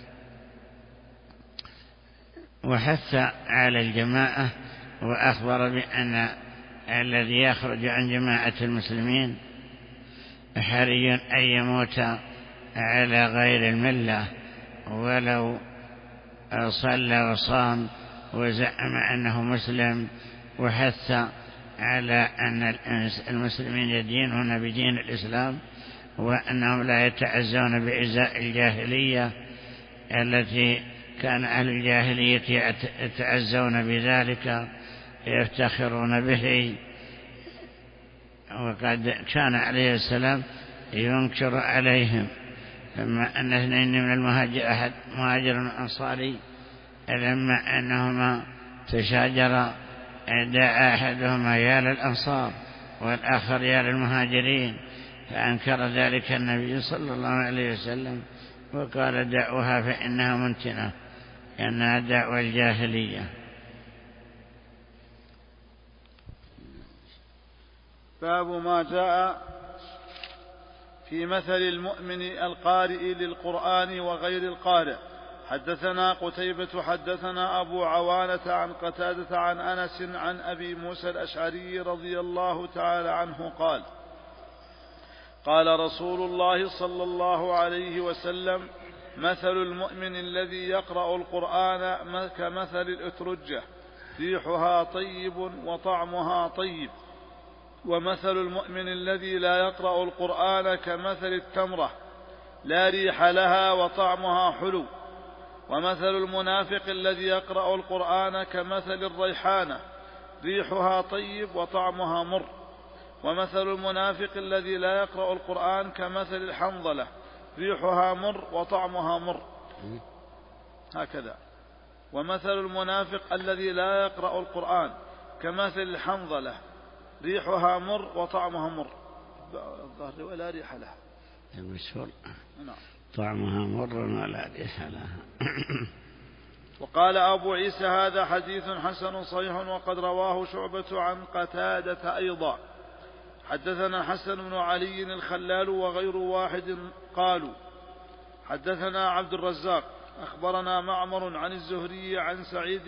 وحث على الجماعة وأخبر بأن الذي يخرج عن جماعة المسلمين حري أن يموت على غير الملة ولو صلى وصام وزعم أنه مسلم. وحث على أن المسلمين يدينون بدين الإسلام وأنهم لا يتعزون بعزاء الجاهلية التي كان أهل الجاهلية يتعزون بذلك يفتخرون به. وقد كان عليه السلام ينكر عليهم. لما أن 2 من المهاجر أحد مهاجر أنصاري لما أنهما تشاجرا دعا أحدهما يا للأنصار والآخر يا للمهاجرين فأنكر ذلك النبي صلى الله عليه وسلم وقال دعوها فإنها منتنة لأنها دعوة الجاهلية. باب ما جاء في مثل المؤمن القارئ للقرآن وغير القارئ. حدثنا قتيبة حدثنا أبو عوانة عن قتادة عن أنس عن أبي موسى الأشعري رضي الله تعالى عنه قال قال رسول الله صلى الله عليه وسلم مثل المؤمن الذي يقرأ القرآن كمثل الأترجة ريحها طيب وطعمها طيب، ومثل المؤمن الذي لا يقرأ القرآن كمثل التمرة لا ريح لها وطعمها حلو، ومثل المنافق الذي يقرأ القرآن كمثل الريحانة ريحها طيب وطعمها مر، ومثل المنافق الذي لا يقرأ القرآن كمثل الحنظلة ريحها مر وطعمها مر. هكذا. ومثل المنافق الذي لا يقرأ القرآن كمثل الحنظلة ريحها مر وطعمها مر. الظاهر ولا ريح لها. المشهور طعمها مر ولا ريح لها. وقال أبو عيسى هذا حديث حسن صحيح وقد رواه شعبة عن قتادة أيضا. حدثنا حسن بن علي الخلال وغير واحد قالوا حدثنا عبد الرزاق أخبرنا معمر عن الزهري عن سعيد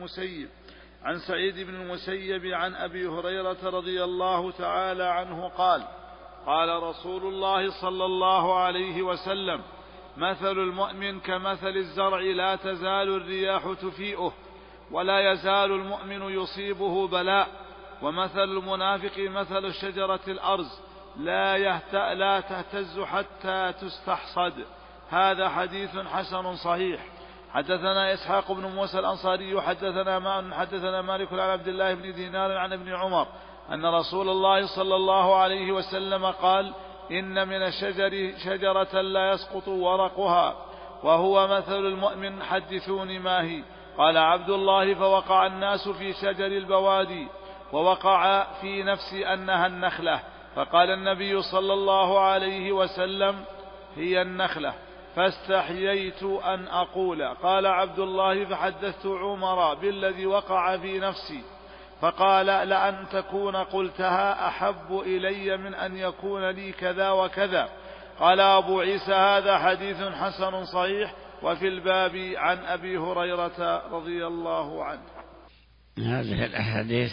بن المسيب عن أبي هريرة رضي الله تعالى عنه قال قال رسول الله صلى الله عليه وسلم مثل المؤمن كمثل الزرع لا تزال الرياح تفيئه ولا يزال المؤمن يصيبه بلاء، ومثل المنافق مثل الشجرة الأرز لا تهتز حتى تستحصد. هذا حديث حسن صحيح. حدثنا إسحاق بن موسى الأنصاري حدثنا مالك عن عبد الله بن دينار عن ابن عمر أن رسول الله صلى الله عليه وسلم قال إن من الشجر شجرة لا يسقط ورقها وهو مثل المؤمن حدثوني ما هي. قال عبد الله: فوقع الناس في شجر البوادي، ووقع في نفسي أنها النخلة، فقال النبي صلى الله عليه وسلم: هي النخلة، فاستحييت أن أقول. قال عبد الله: فحدثت عمر بالذي وقع في نفسي، فقال: لأن تكون قلتها أحب إلي من أن يكون لي كذا وكذا. قال أبو عيسى: هذا حديث حسن صحيح. وفي الباب عن أبي هريرة رضي الله عنه. هذه الأحاديث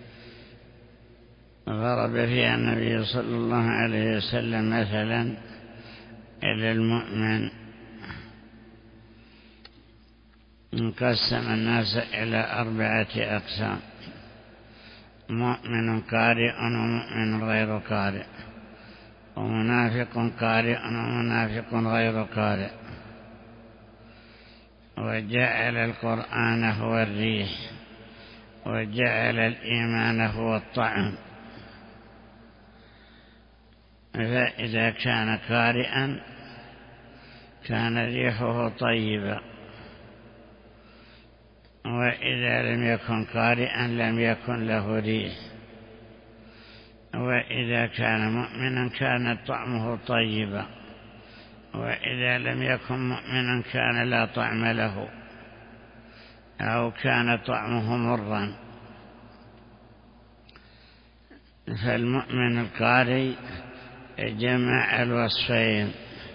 ضرب فيها النبي صلى الله عليه وسلم مثلا إلى المؤمن، قسم الناس إلى 4 أقسام: مؤمن قارئ ومؤمن غير قارئ، ومنافق قارئ ومنافق غير قارئ، وجعل القرآن هو الريح، وجعل الإيمان هو الطعم. فإذا كان قارئا كان ريحه طيبا، وإذا لم يكن قارئا لم يكن له ريح، وإذا كان مؤمنا كان طعمه طيبا، وإذا لم يكن مؤمنا كان لا طعم له أو كان طعمه مرا. فالمؤمن القارئ جمع الوصفين،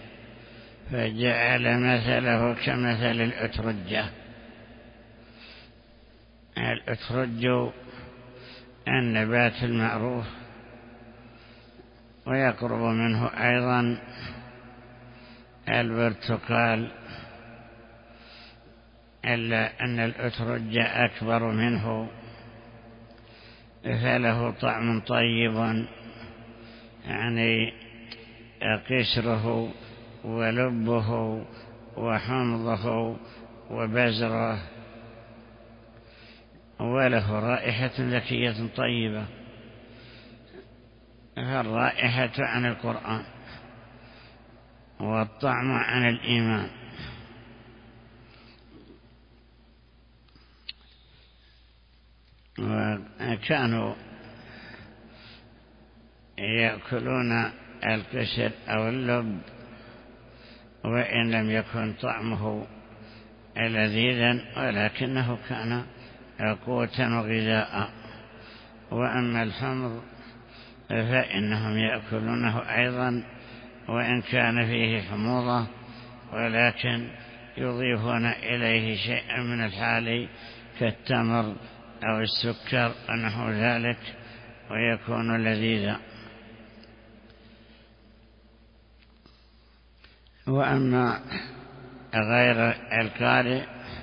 فجعل مثله كمثل الأترجة. الأترج النبات المعروف، ويقرب منه أيضا البرتقال، إلا أن الأترج أكبر منه، فله طعم طيب، يعني قشره ولبه وحمضه وبزره، وله رائحة ذكية طيبة. فالرائحة عن القرآن، والطعم عن الإيمان. وكانوا يأكلون القشر أو اللب وإن لم يكن طعمه لذيذا، ولكنه كان قوتا وغذاء. وأما الحمض فإنهم يأكلونه أيضا وإن كان فيه حموضة، ولكن يضيفون إليه شيئا من الحالي كالتمر أو السكر ونحو ذلك، ويكون لذيذا. وأما غير القارئ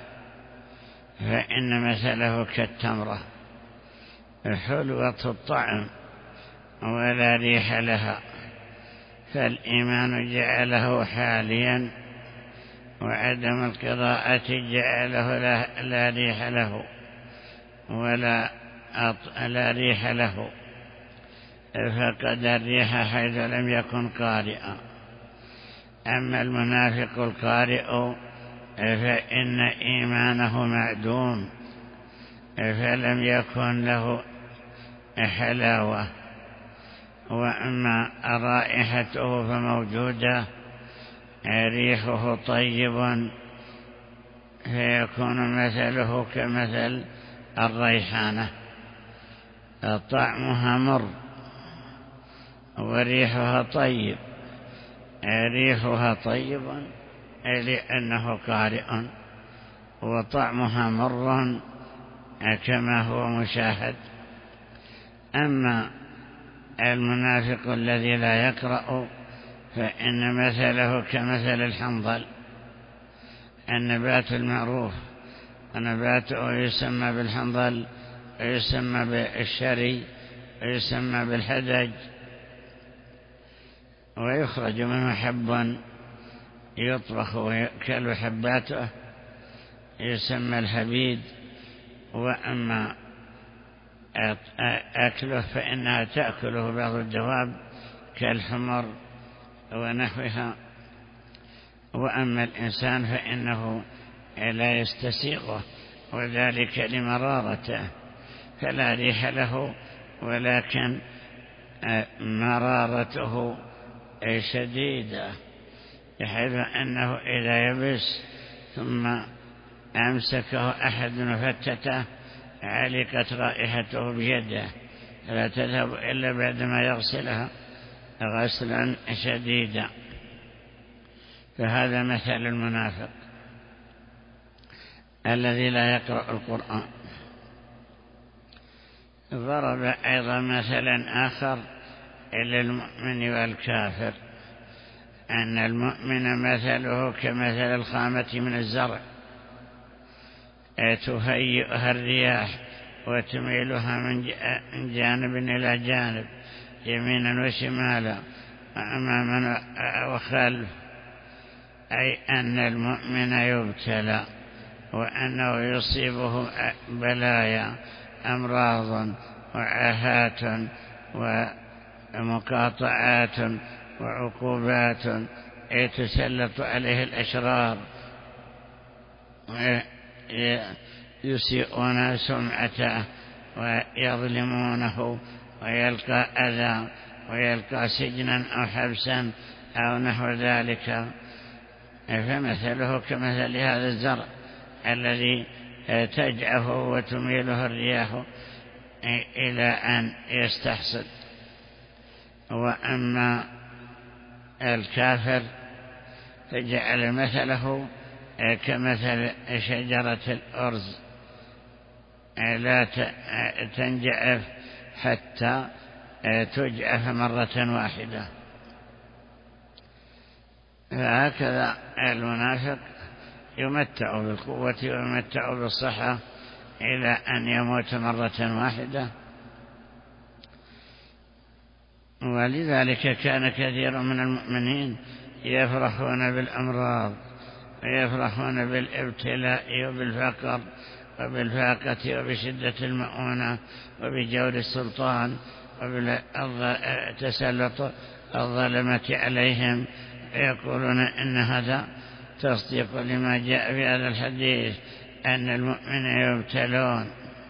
فإن مثله كالتمرة، حلوة الطعم ولا ريح لها، فالإيمان جعله حاليا، وعدم القراءة جعله لا ريح له ولا لا ريح له، فقد الريح حيث لم يكن قارئا. أما المنافق القارئ فإن إيمانه معدوم، فلم يكن له حلاوة. وأما رائحته فموجودة، ريحه طيب، فيكون مثله كمثل الريحانة، طعمها مر وريحها طيب. ريحها طيب لأنه قارئ، وطعمها مر كما هو مشاهد. أما المنافق الذي لا يقرأ فإن مثله كمثل الحنظل، النبات المعروف، ونباته يسمى بالحنظل، ويسمى بالشري، ويسمى بالحدج، ويخرج منه حب يطبخ ويأكل حباته، يسمى الحبيد. وأما أكله فإنها تأكله بعض الدواب كالحمر ونحوها. وأما الإنسان فإنه لا يستسيغه وذلك لمرارته، فلا ريح له، ولكن مرارته شديدة بحيث أنه إذا يبس ثم أمسكه أحد وفتته علقت رائحته بيده، فلا تذهب إلا بعدما يغسلها غسلا شديدا. فهذا مثل المنافق الذي لا يقرأ القرآن. ضرب أيضا مثلا آخر للمؤمن والكافر، أن المؤمن مثله كمثل الخامة من الزرع تهيئها الرياح وتميلها من جانب إلى جانب، يمينا وشمالا، أماما وخلف، أي أن المؤمن يبتلى وأنه يصيبه بلايا، أمراض وعاهات ومقاطعات وعقوبات تسلط عليه الأشرار، يسيئون سمعته ويظلمونه، ويلقى أذى ويلقى سجنا أو حبسا أو نحو ذلك. فمثله كمثل هذا الزرع الذي تجعه وتميله الرياح إلى أن يستحصد. وأما الكافر فجعل مثله كمثل شجرة الأرز لا تنجعف حتى تجعف مرة واحدة. فهكذا المنافق يمتع بالقوة ويمتع بالصحة إلى أن يموت مرة واحدة. ولذلك كان كثير من المؤمنين يفرحون بالأمراض ويفرحون بالابتلاء وبالفقر وبالفاقة وبشدة المؤونة وبجور السلطان وبالتسلط الظلمة عليهم، يقولون إن هذا تصديق لما جاء في هذا الحديث أن المؤمن يبتلون.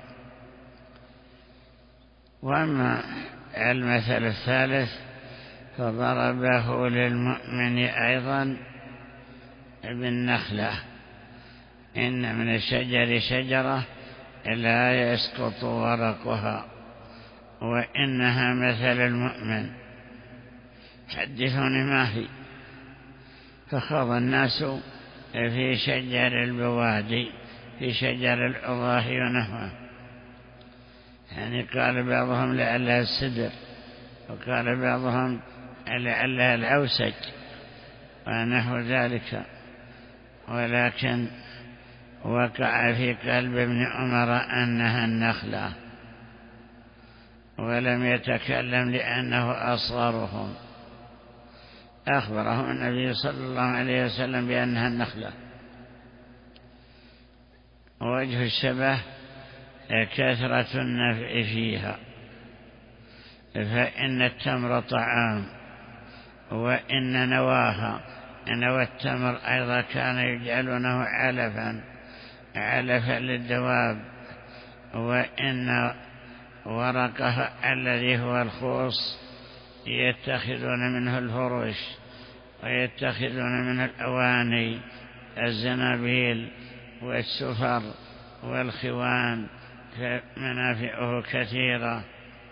وأما المثل الثالث فضربه للمؤمن أيضا بالنخلة، إن من الشجر شجرة لا يسقط ورقها وإنها مثل المؤمن. حدثوني ما هي؟ فخاض الناس في شجر البوادي، في شجر الأضاحي ونحوه، يعني قال بعضهم لعلها السدر، وقال بعضهم لعلها العوسج ونحو ذلك. ولكن وقع في قلب ابن عمر أنها النخلة، ولم يتكلم لأنه أصغرهم. أخبرهم النبي صلى الله عليه وسلم بأنها النخلة. ووجه الشبه كثرة النفع فيها، فإن التمر طعام، وإن نواها، نوى التمر أيضا كان يجعلونه علفا للدواب، وإن ورقها الذي هو الخوص يتخذون منه الفرش ويتخذون منه الأواني، الزنابيل والسفر والخوان، فمنافعه كثيرة.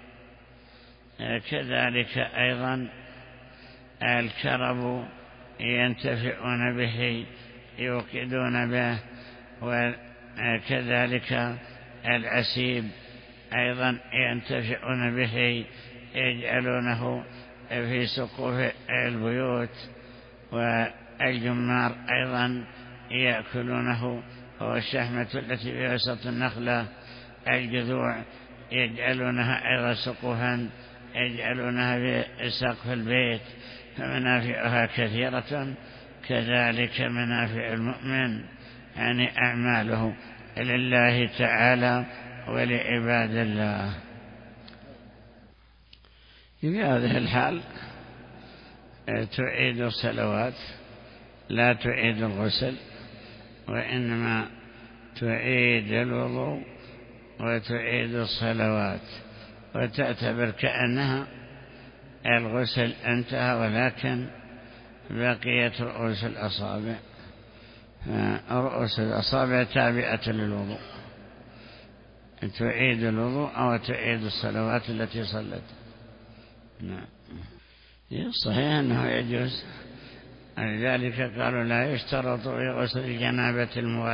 كذلك أيضا الكرب ينتفعون به، يوقدون به. وكذلك العسيب أيضا ينتفعون به، يجعلونه في سقوف البيوت. والجمار أيضا يأكلونه، هو الشحمة التي في وسط النخلة، الجذوع يجعلونها أيضا سقوفا، يجعلونها في سقف البيت، فمنافعها كثيرة. كذلك منافع المؤمن، يعني أعماله لله تعالى ولعباد الله. في هذه الحال تعيد الصلوات، لا تعيد الغسل، وإنما تعيد الوضوء وتعيد الصلوات وتعتبر كأنها الغسل انتهى، ولكن بقيت رؤوس الأصابع، رؤوس الأصابع تابعة للوضوء، تعيد الوضوء أو تعيد الصلوات التي صلت. نعم، صحيح أنه يجوز، لذلك قالوا لا يشترط في غسل الجنابة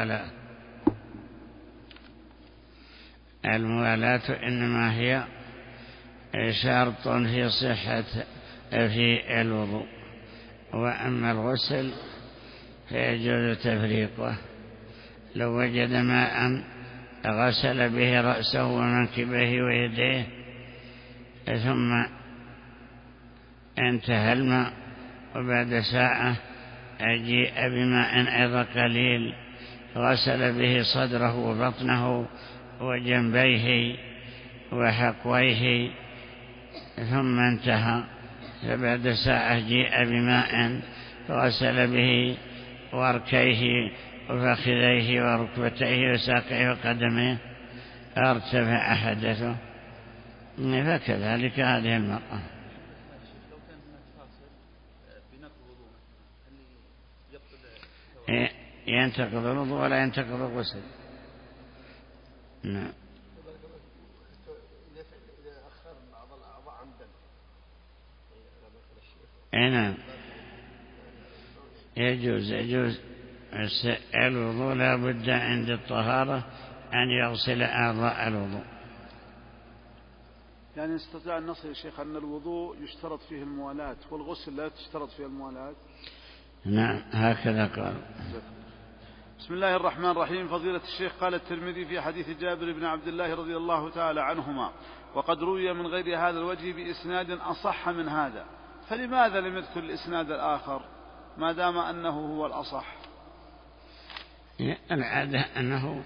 الموالاة إنما هي شرط في صحة في الوضوء، وأما الغسل فيجوز تفريقه. لو وجد ماء غسل به رأسه ومنكبه ويديه ثم انتهى الماء وبعد ساعة أجيء بماء أيضا قليل غسل به صدره وبطنه وجنبيه وحقويه ثم انتهى، فبعد ساعة جيء بماء غسل به وركيه وفخذيه وركبتيه وساقيه وقدميه، ارتفع حدثه، فكذلك هذه المرأة. ينتقض الوضوء ولا ينتقض الغسل. نعم. نعم، يجوز الوضوء لا بد عند الطهارة أن يغسل أعضاء الوضوء. يعني نستطيع أن نصل يا شيخ أن الوضوء يشترط فيه الموالاة والغسل لا تشترط فيه الموالاة. نعم، هكذا قال. بسم الله الرحمن الرحيم. فضيلة الشيخ، قال الترمذي في حديث جابر بن عبد الله رضي الله تعالى عنهما: وقد روي من غير هذا الوجه بإسناد أصح من هذا، فلماذا لم يذكر الإسناد الآخر ما دام أنه هو الأصح؟ العادة أنه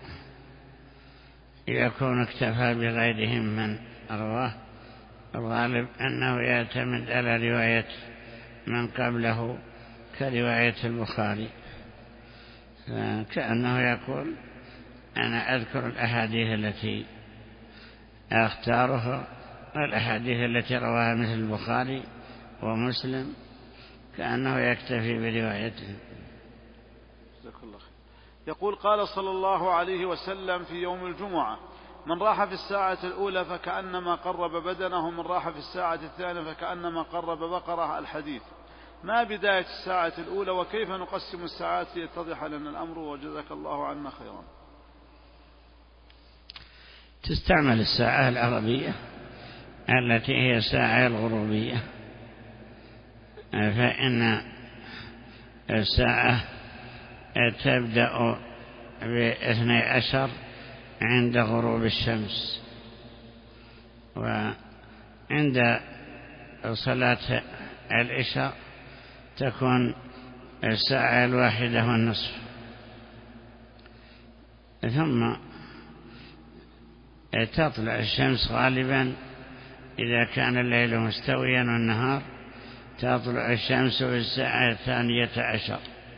يكون اكتفى بغيرهم من رواه، الغالب أنه يعتمد على رواية من قبله كرواية البخاري، كأنه يقول أنا أذكر الأحاديث التي أختارها، الأحاديث التي رواها مثل البخاري ومسلم، كأنه يكتفي بروايته. يقول: قال صلى الله عليه وسلم في يوم الجمعة: من راح في الساعة الأولى فكأنما قرب بدنه، من راح في الساعة الثانية فكأنما قرب بقرة. الحديث. ما بداية الساعة الأولى وكيف نقسم الساعات ليتضح لنا الأمر، وجزاك الله عنا خيرا. تستعمل الساعة العربية التي هي الساعة الغروبية، فإن الساعة تبدأ ب12 عند غروب الشمس، وعند صلاة العشاء تكون الساعة 1:30، ثم تطلع الشمس غالبا إذا كان الليل مستويا والنهار، تطلع الشمس في الساعة 12،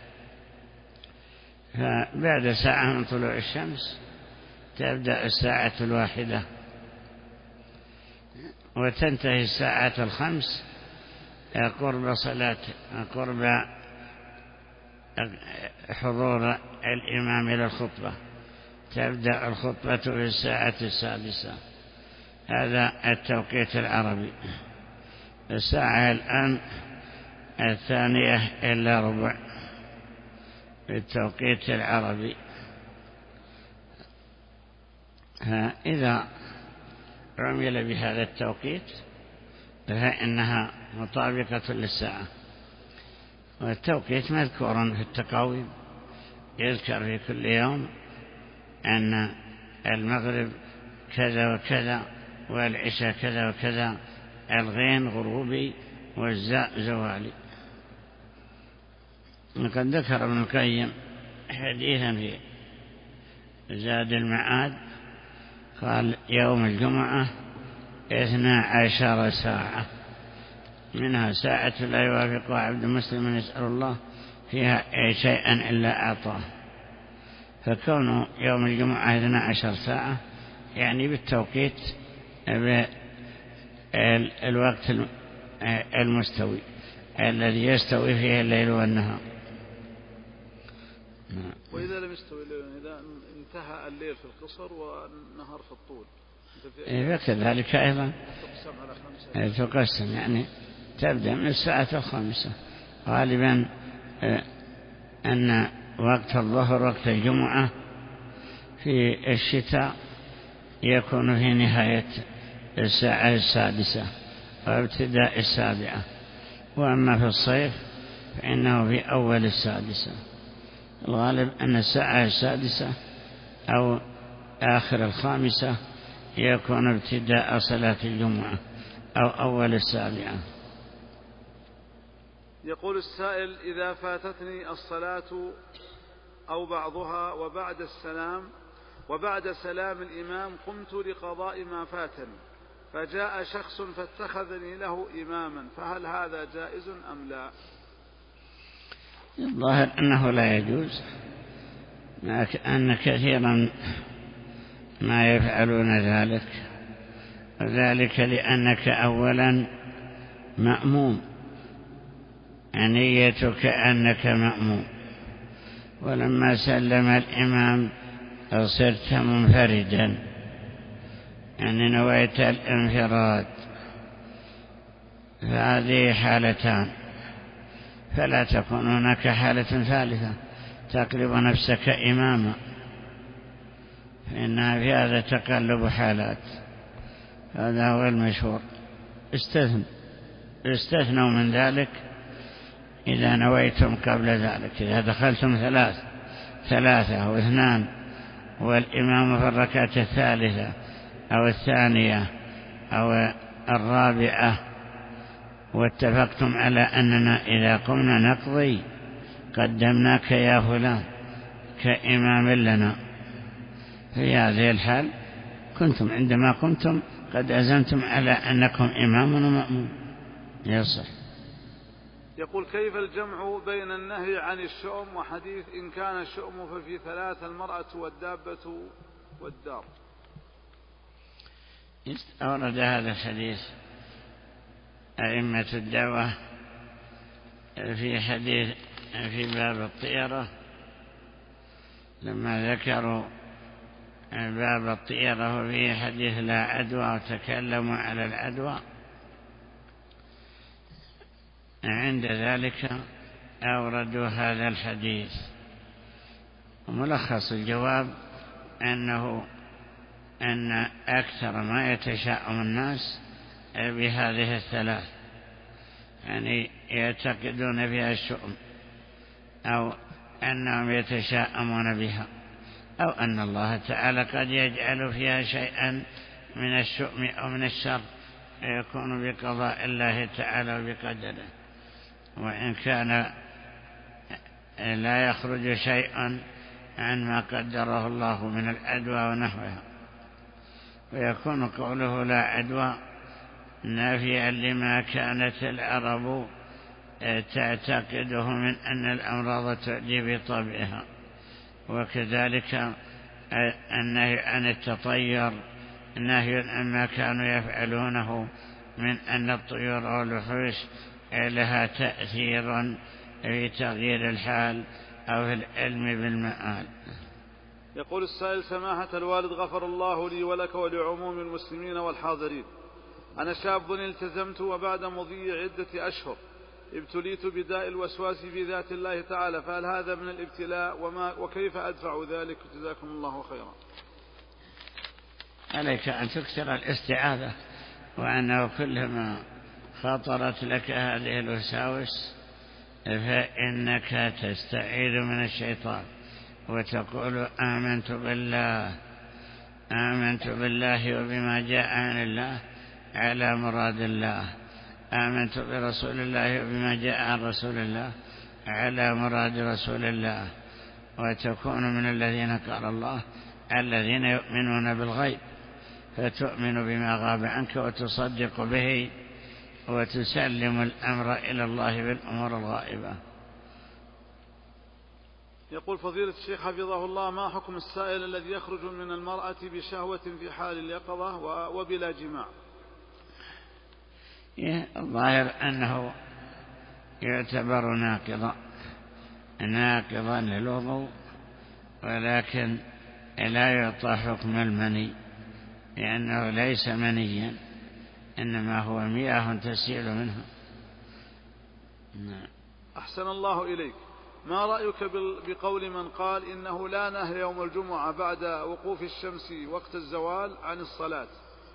فبعد ساعة من طلوع الشمس تبدأ الساعة 1 وتنتهي الساعة 5 قرب حضور الإمام إلى الخطبة، تبدأ الخطبة في الساعة 6. هذا التوقيت العربي. الساعة الآن 2:45 في التوقيت العربي. إذا عمل بهذا التوقيت فإنها مطابقة للساعة، والتوقيت مذكور في التقاويم، يذكر في كل يوم أن المغرب كذا وكذا والعشاء كذا وكذا، الغين غروبي والزاء زوالي. وقد ذكر ابن القيم حديثا في زاد المعاد، قال: يوم الجمعة 12 ساعة، منها ساعة لا يوافقها عبد مسلم يسأل الله فيها شيئا إلا أعطاه. فكون يوم الجمعة 12 ساعة يعني بالتوقيت الوقت المستوي الذي يستوي فيه الليل والنهار. وإذا لم يستوي الليل، إذا انتهى الليل في القصر والنهار في الطول فكذلك أيضا تقسم، يعني تبدأ من الساعة 5. غالبا أن وقت الظهر وقت الجمعة في الشتاء يكون في نهاية الساعة 6 وابتداء 7، وأما في الصيف فإنه في أول 6. الغالب أن الساعة 6 أو آخر 5 يكون ابتداء صلاة الجمعة أو أول 7. يقول السائل: إذا فاتتني الصلاة أو بعضها وبعد سلام الإمام قمت لقضاء ما فاتني، فجاء شخص فاتخذني له إماما، فهل هذا جائز أم لا؟ الظاهر أنه لا يجوز، أن كثيرا ما يفعلون ذلك، وذلك لأنك أولا مأموم، نيتك أنك مأموم، ولما سلم الإمام صرت منفردا، يعني نويت الانفراد، فهذه حالتان، فلا تكون هناك حالة ثالثة تقلب نفسك إماما، فإنها في هذا تقلب حالات. هذا هو المشهور. استثنوا من ذلك إذا نويتم قبل ذلك، إذا دخلتم 3 أو 2 والإمام في الركعة 3 أو 2 أو 4 واتفقتم على أننا إذا قمنا نقضي قدمناك يا فلان كإمام لنا، في هذه الحال كنتم عندما قمتم قد أزمتم على أنكم إمام ومأموم، يصح. يقول: كيف الجمع بين النهي عن الشؤم وحديث إن كان الشؤم ففي 3 المرأة والدابة والدار؟ أورد هذا الحديث أئمة الدعوة في حديث في باب الطيرة، لما ذكروا باب الطيرة وفيه حديث لا عدوى وتكلموا على العدوى، عند ذلك أوردوا هذا الحديث. وملخص الجواب أن أكثر ما يتشاءم الناس بهذه 3، يعني يعتقدون فيها الشؤم أو أنهم يتشاءمون بها، أو أن الله تعالى قد يجعل فيها شيئا من الشؤم أو من الشر يكون بقضاء الله تعالى وبقدره، وإن كان لا يخرج شيئا عن ما قدره الله من العدوى ونحوها، ويكون قوله لا عدوى نافيا لما كانت العرب تعتقده من أن الأمراض تؤدي بطبعها، وكذلك النهي عن التطير نهي عما كانوا يفعلونه من أن الطيور والوحوش لها تأثير في تغيير الحال أو في العلم بالمآل. يقول السائل: سماحة الوالد، غفر الله لي ولك ولعموم المسلمين والحاضرين، أنا شاب التزمت، وبعد مضي عدة أشهر ابتليت بداء الوسواس في ذات الله تعالى، فهل هذا من الابتلاء وكيف أدفع ذلك؟ جزاكم الله خيرا. عليك أن تكثر الاستعاذة، وأنه كلما خطرت لك هذه الوساوس فإنك تستعيذ من الشيطان وتقول آمنت بالله وبما جاء عن الله على مراد الله، آمنت برسول الله وبما جاء عن رسول الله على مراد رسول الله، وتكون من الذين قال الله الذين يؤمنون بالغيب، فتؤمن بما غاب عنك وتصدق به وتسلم الأمر إلى الله بالأمور الغائبة. يقول فضيلة الشيخ حفظه الله: ما حكم السائل الذي يخرج من المرأة بشهوة في حال اليقظة وبلا جماع؟ الظاهر أنه يعتبر ناقضا للوضوء، ولكن لا يعطى حكم المني، لأنه ليس منيا، إنما هو مياه تسيل منه. أحسن الله إليك. ما رأيك بقول من قال إنه لا نهي يوم الجمعة بعد وقوف الشمس وقت الزوال عن الصلاة؟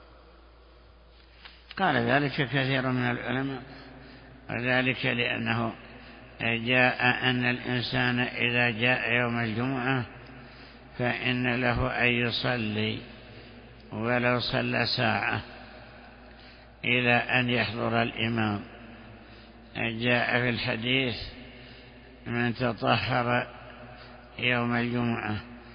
قال ذلك كثير من العلماء، وذلك لأنه جاء أن الإنسان إذا جاء يوم الجمعة فإن له أن يصلي ولو صلى ساعة إلى أن يحضر الإمام. جاء في الحديث: من تطهر يوم الجمعة،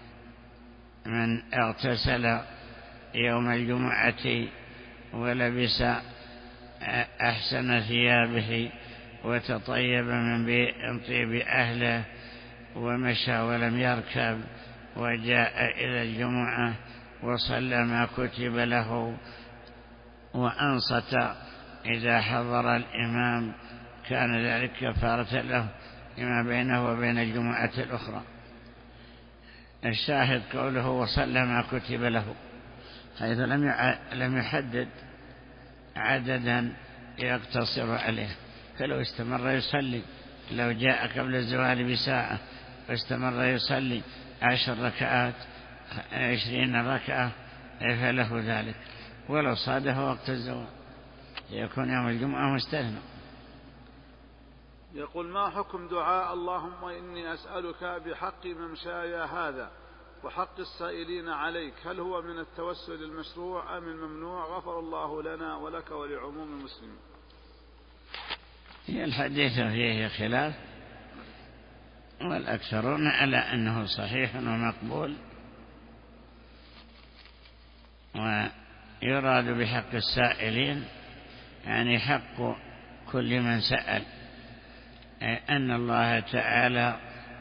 من اغتسل يوم الجمعة ولبس أحسن ثيابه وتطيب من طيب أهله ومشى ولم يركب وجاء إلى الجمعة وصلى ما كتب له وأنصت إذا حضر الإمام، كان ذلك كفارة له لما بينه وبين الجمعة الأخرى. الشاهد قوله وصلى ما كتب له، حيث لم يحدد عددا يقتصر عليه، فلو استمر يصلي، لو جاء قبل الزوال بساعة واستمر يصلي 10 ركعات 20 ركعة فله ذلك، ولو صادف وقت الزوال يكون يوم الجمعة مستثنى. يقول: ما حكم دعاء اللهم إني أسألك بحق ممشاي هذا وحق السائلين عليك؟ هل هو من التوسل المشروع أم الممنوع؟ غفر الله لنا ولك ولعموم المسلمين. الحديث فيه خلاف، والأكثرون على أنه صحيح ومقبول، ويراد بحق السائلين يعني حق كل من سأل، أن الله تعالى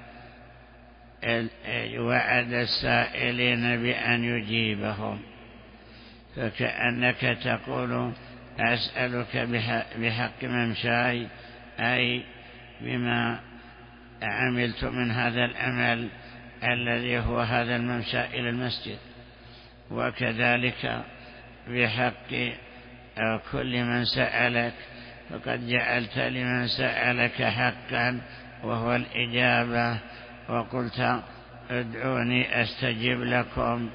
وعد السائلين بأن يجيبهم، فكأنك تقول أسألك بحق ممشاي، أي بما عملت من هذا الأمل الذي هو هذا الممشى إلى المسجد، وكذلك بحق كل من سألك، فقد جعلت لمن سألك حقا وهو الإجابة، وقلت ادعوني أستجب لكم،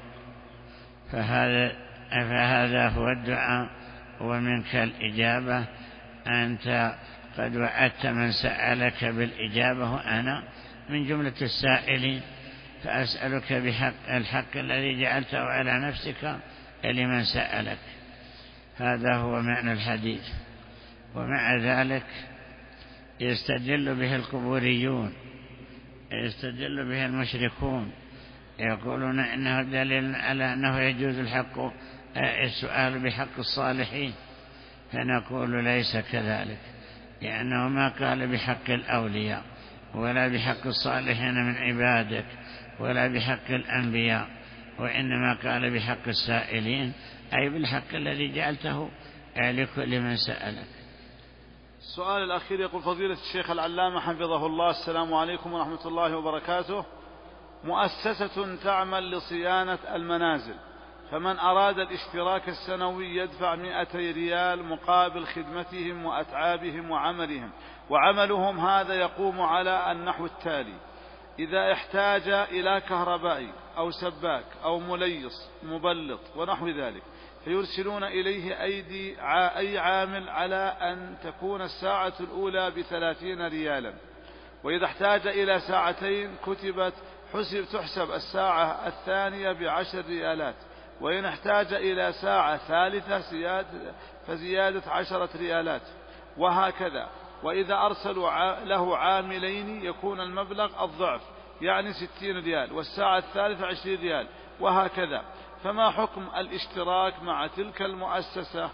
فهذا هو الدعاء ومنك الإجابة. أنت قد وعدت من سألك بالإجابة، وأنا من جملة السائلين، فأسألك بحق الحق الذي جعلته على نفسك لمن سألك. هذا هو معنى الحديث. ومع ذلك يستدل به القبوريون، يستدل به المشركون، يقولون إنه دليل على أنه يجوز السؤال بحق الصالحين، فنقول ليس كذلك، لأنه ما قال بحق الأولياء ولا بحق الصالحين من عبادك ولا بحق الأنبياء، وإنما قال بحق السائلين، أي بالحق الذي جعلته لكل من سألك. السؤال الأخير يقول: فضيلة الشيخ العلامة حفظه الله: السلام عليكم ورحمة الله وبركاته. مؤسسة تعمل لصيانة المنازل، فمن أراد الاشتراك السنوي يدفع 200 ريال مقابل خدمتهم وأتعابهم وعملهم هذا يقوم على النحو التالي: إذا احتاج إلى كهربائي أو سباك أو مليص مبلط ونحو ذلك فيرسلون إليه أي عامل على أن تكون الساعة الأولى ب30 ريالا، وإذا احتاج إلى ساعتين تحسب الساعة الثانية ب10 ريالات، وإن احتاج إلى ساعة ثالثة فزيادة 10 ريالات، وهكذا. وإذا أرسلوا له عاملين يكون المبلغ الضعف، يعني 60 ريال، والساعة الثالثة 20 ريال، وهكذا. فما حكم الاشتراك مع تلك المؤسسة؟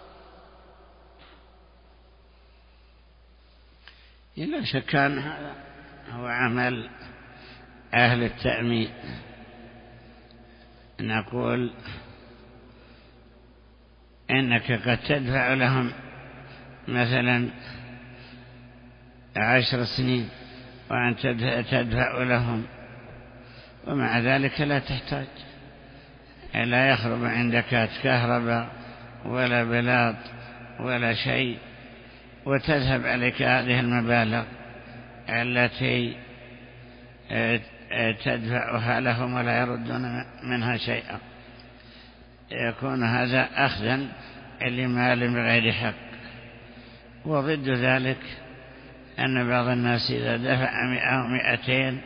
لا شك أن هذا هو عمل أهل التأمين نقول إنك قد تدفع لهم مثلا 10 سنين وأنت تدفع لهم، ومع ذلك لا تحتاج، لا يخرب عندك كهرباء ولا بلاط ولا شيء، وتذهب عليك هذه المبالغ التي تدفعها لهم ولا يردون منها شيئا. يكون هذا أخذا لمال بغير حق. وضد ذلك أن بعض الناس إذا دفع 100 أو 200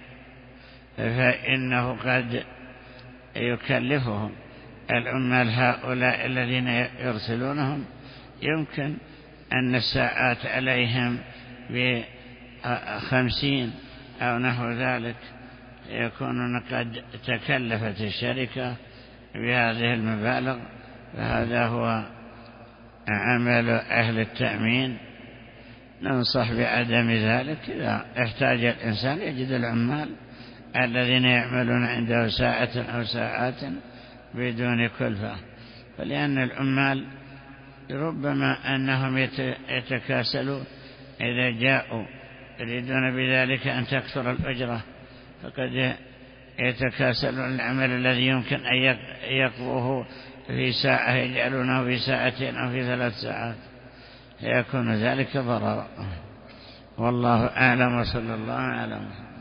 فإنه قد يكلفهم العمال هؤلاء الذين يرسلونهم، يمكن أن الساعات عليهم ب50 أو نحو ذلك، يكونون قد تكلفت الشركة بهذه المبالغ. فهذا هو عمل أهل التأمين. ننصح بعدم ذلك. إذا احتاج الإنسان يجد العمال الذين يعملون عنده ساعة أو ساعات بدون كلفة، فلأن العمال ربما أنهم يتكاسلون إذا جاءوا يريدون بذلك أن تكثر الأجرة، فقد يتكاسلون العمل الذي يمكن أن يقضوه في ساعة يجعلونه في 2 أو في 3 ساعات، فيكون ذلك ضررا. والله أعلم، وصلى الله على محمد.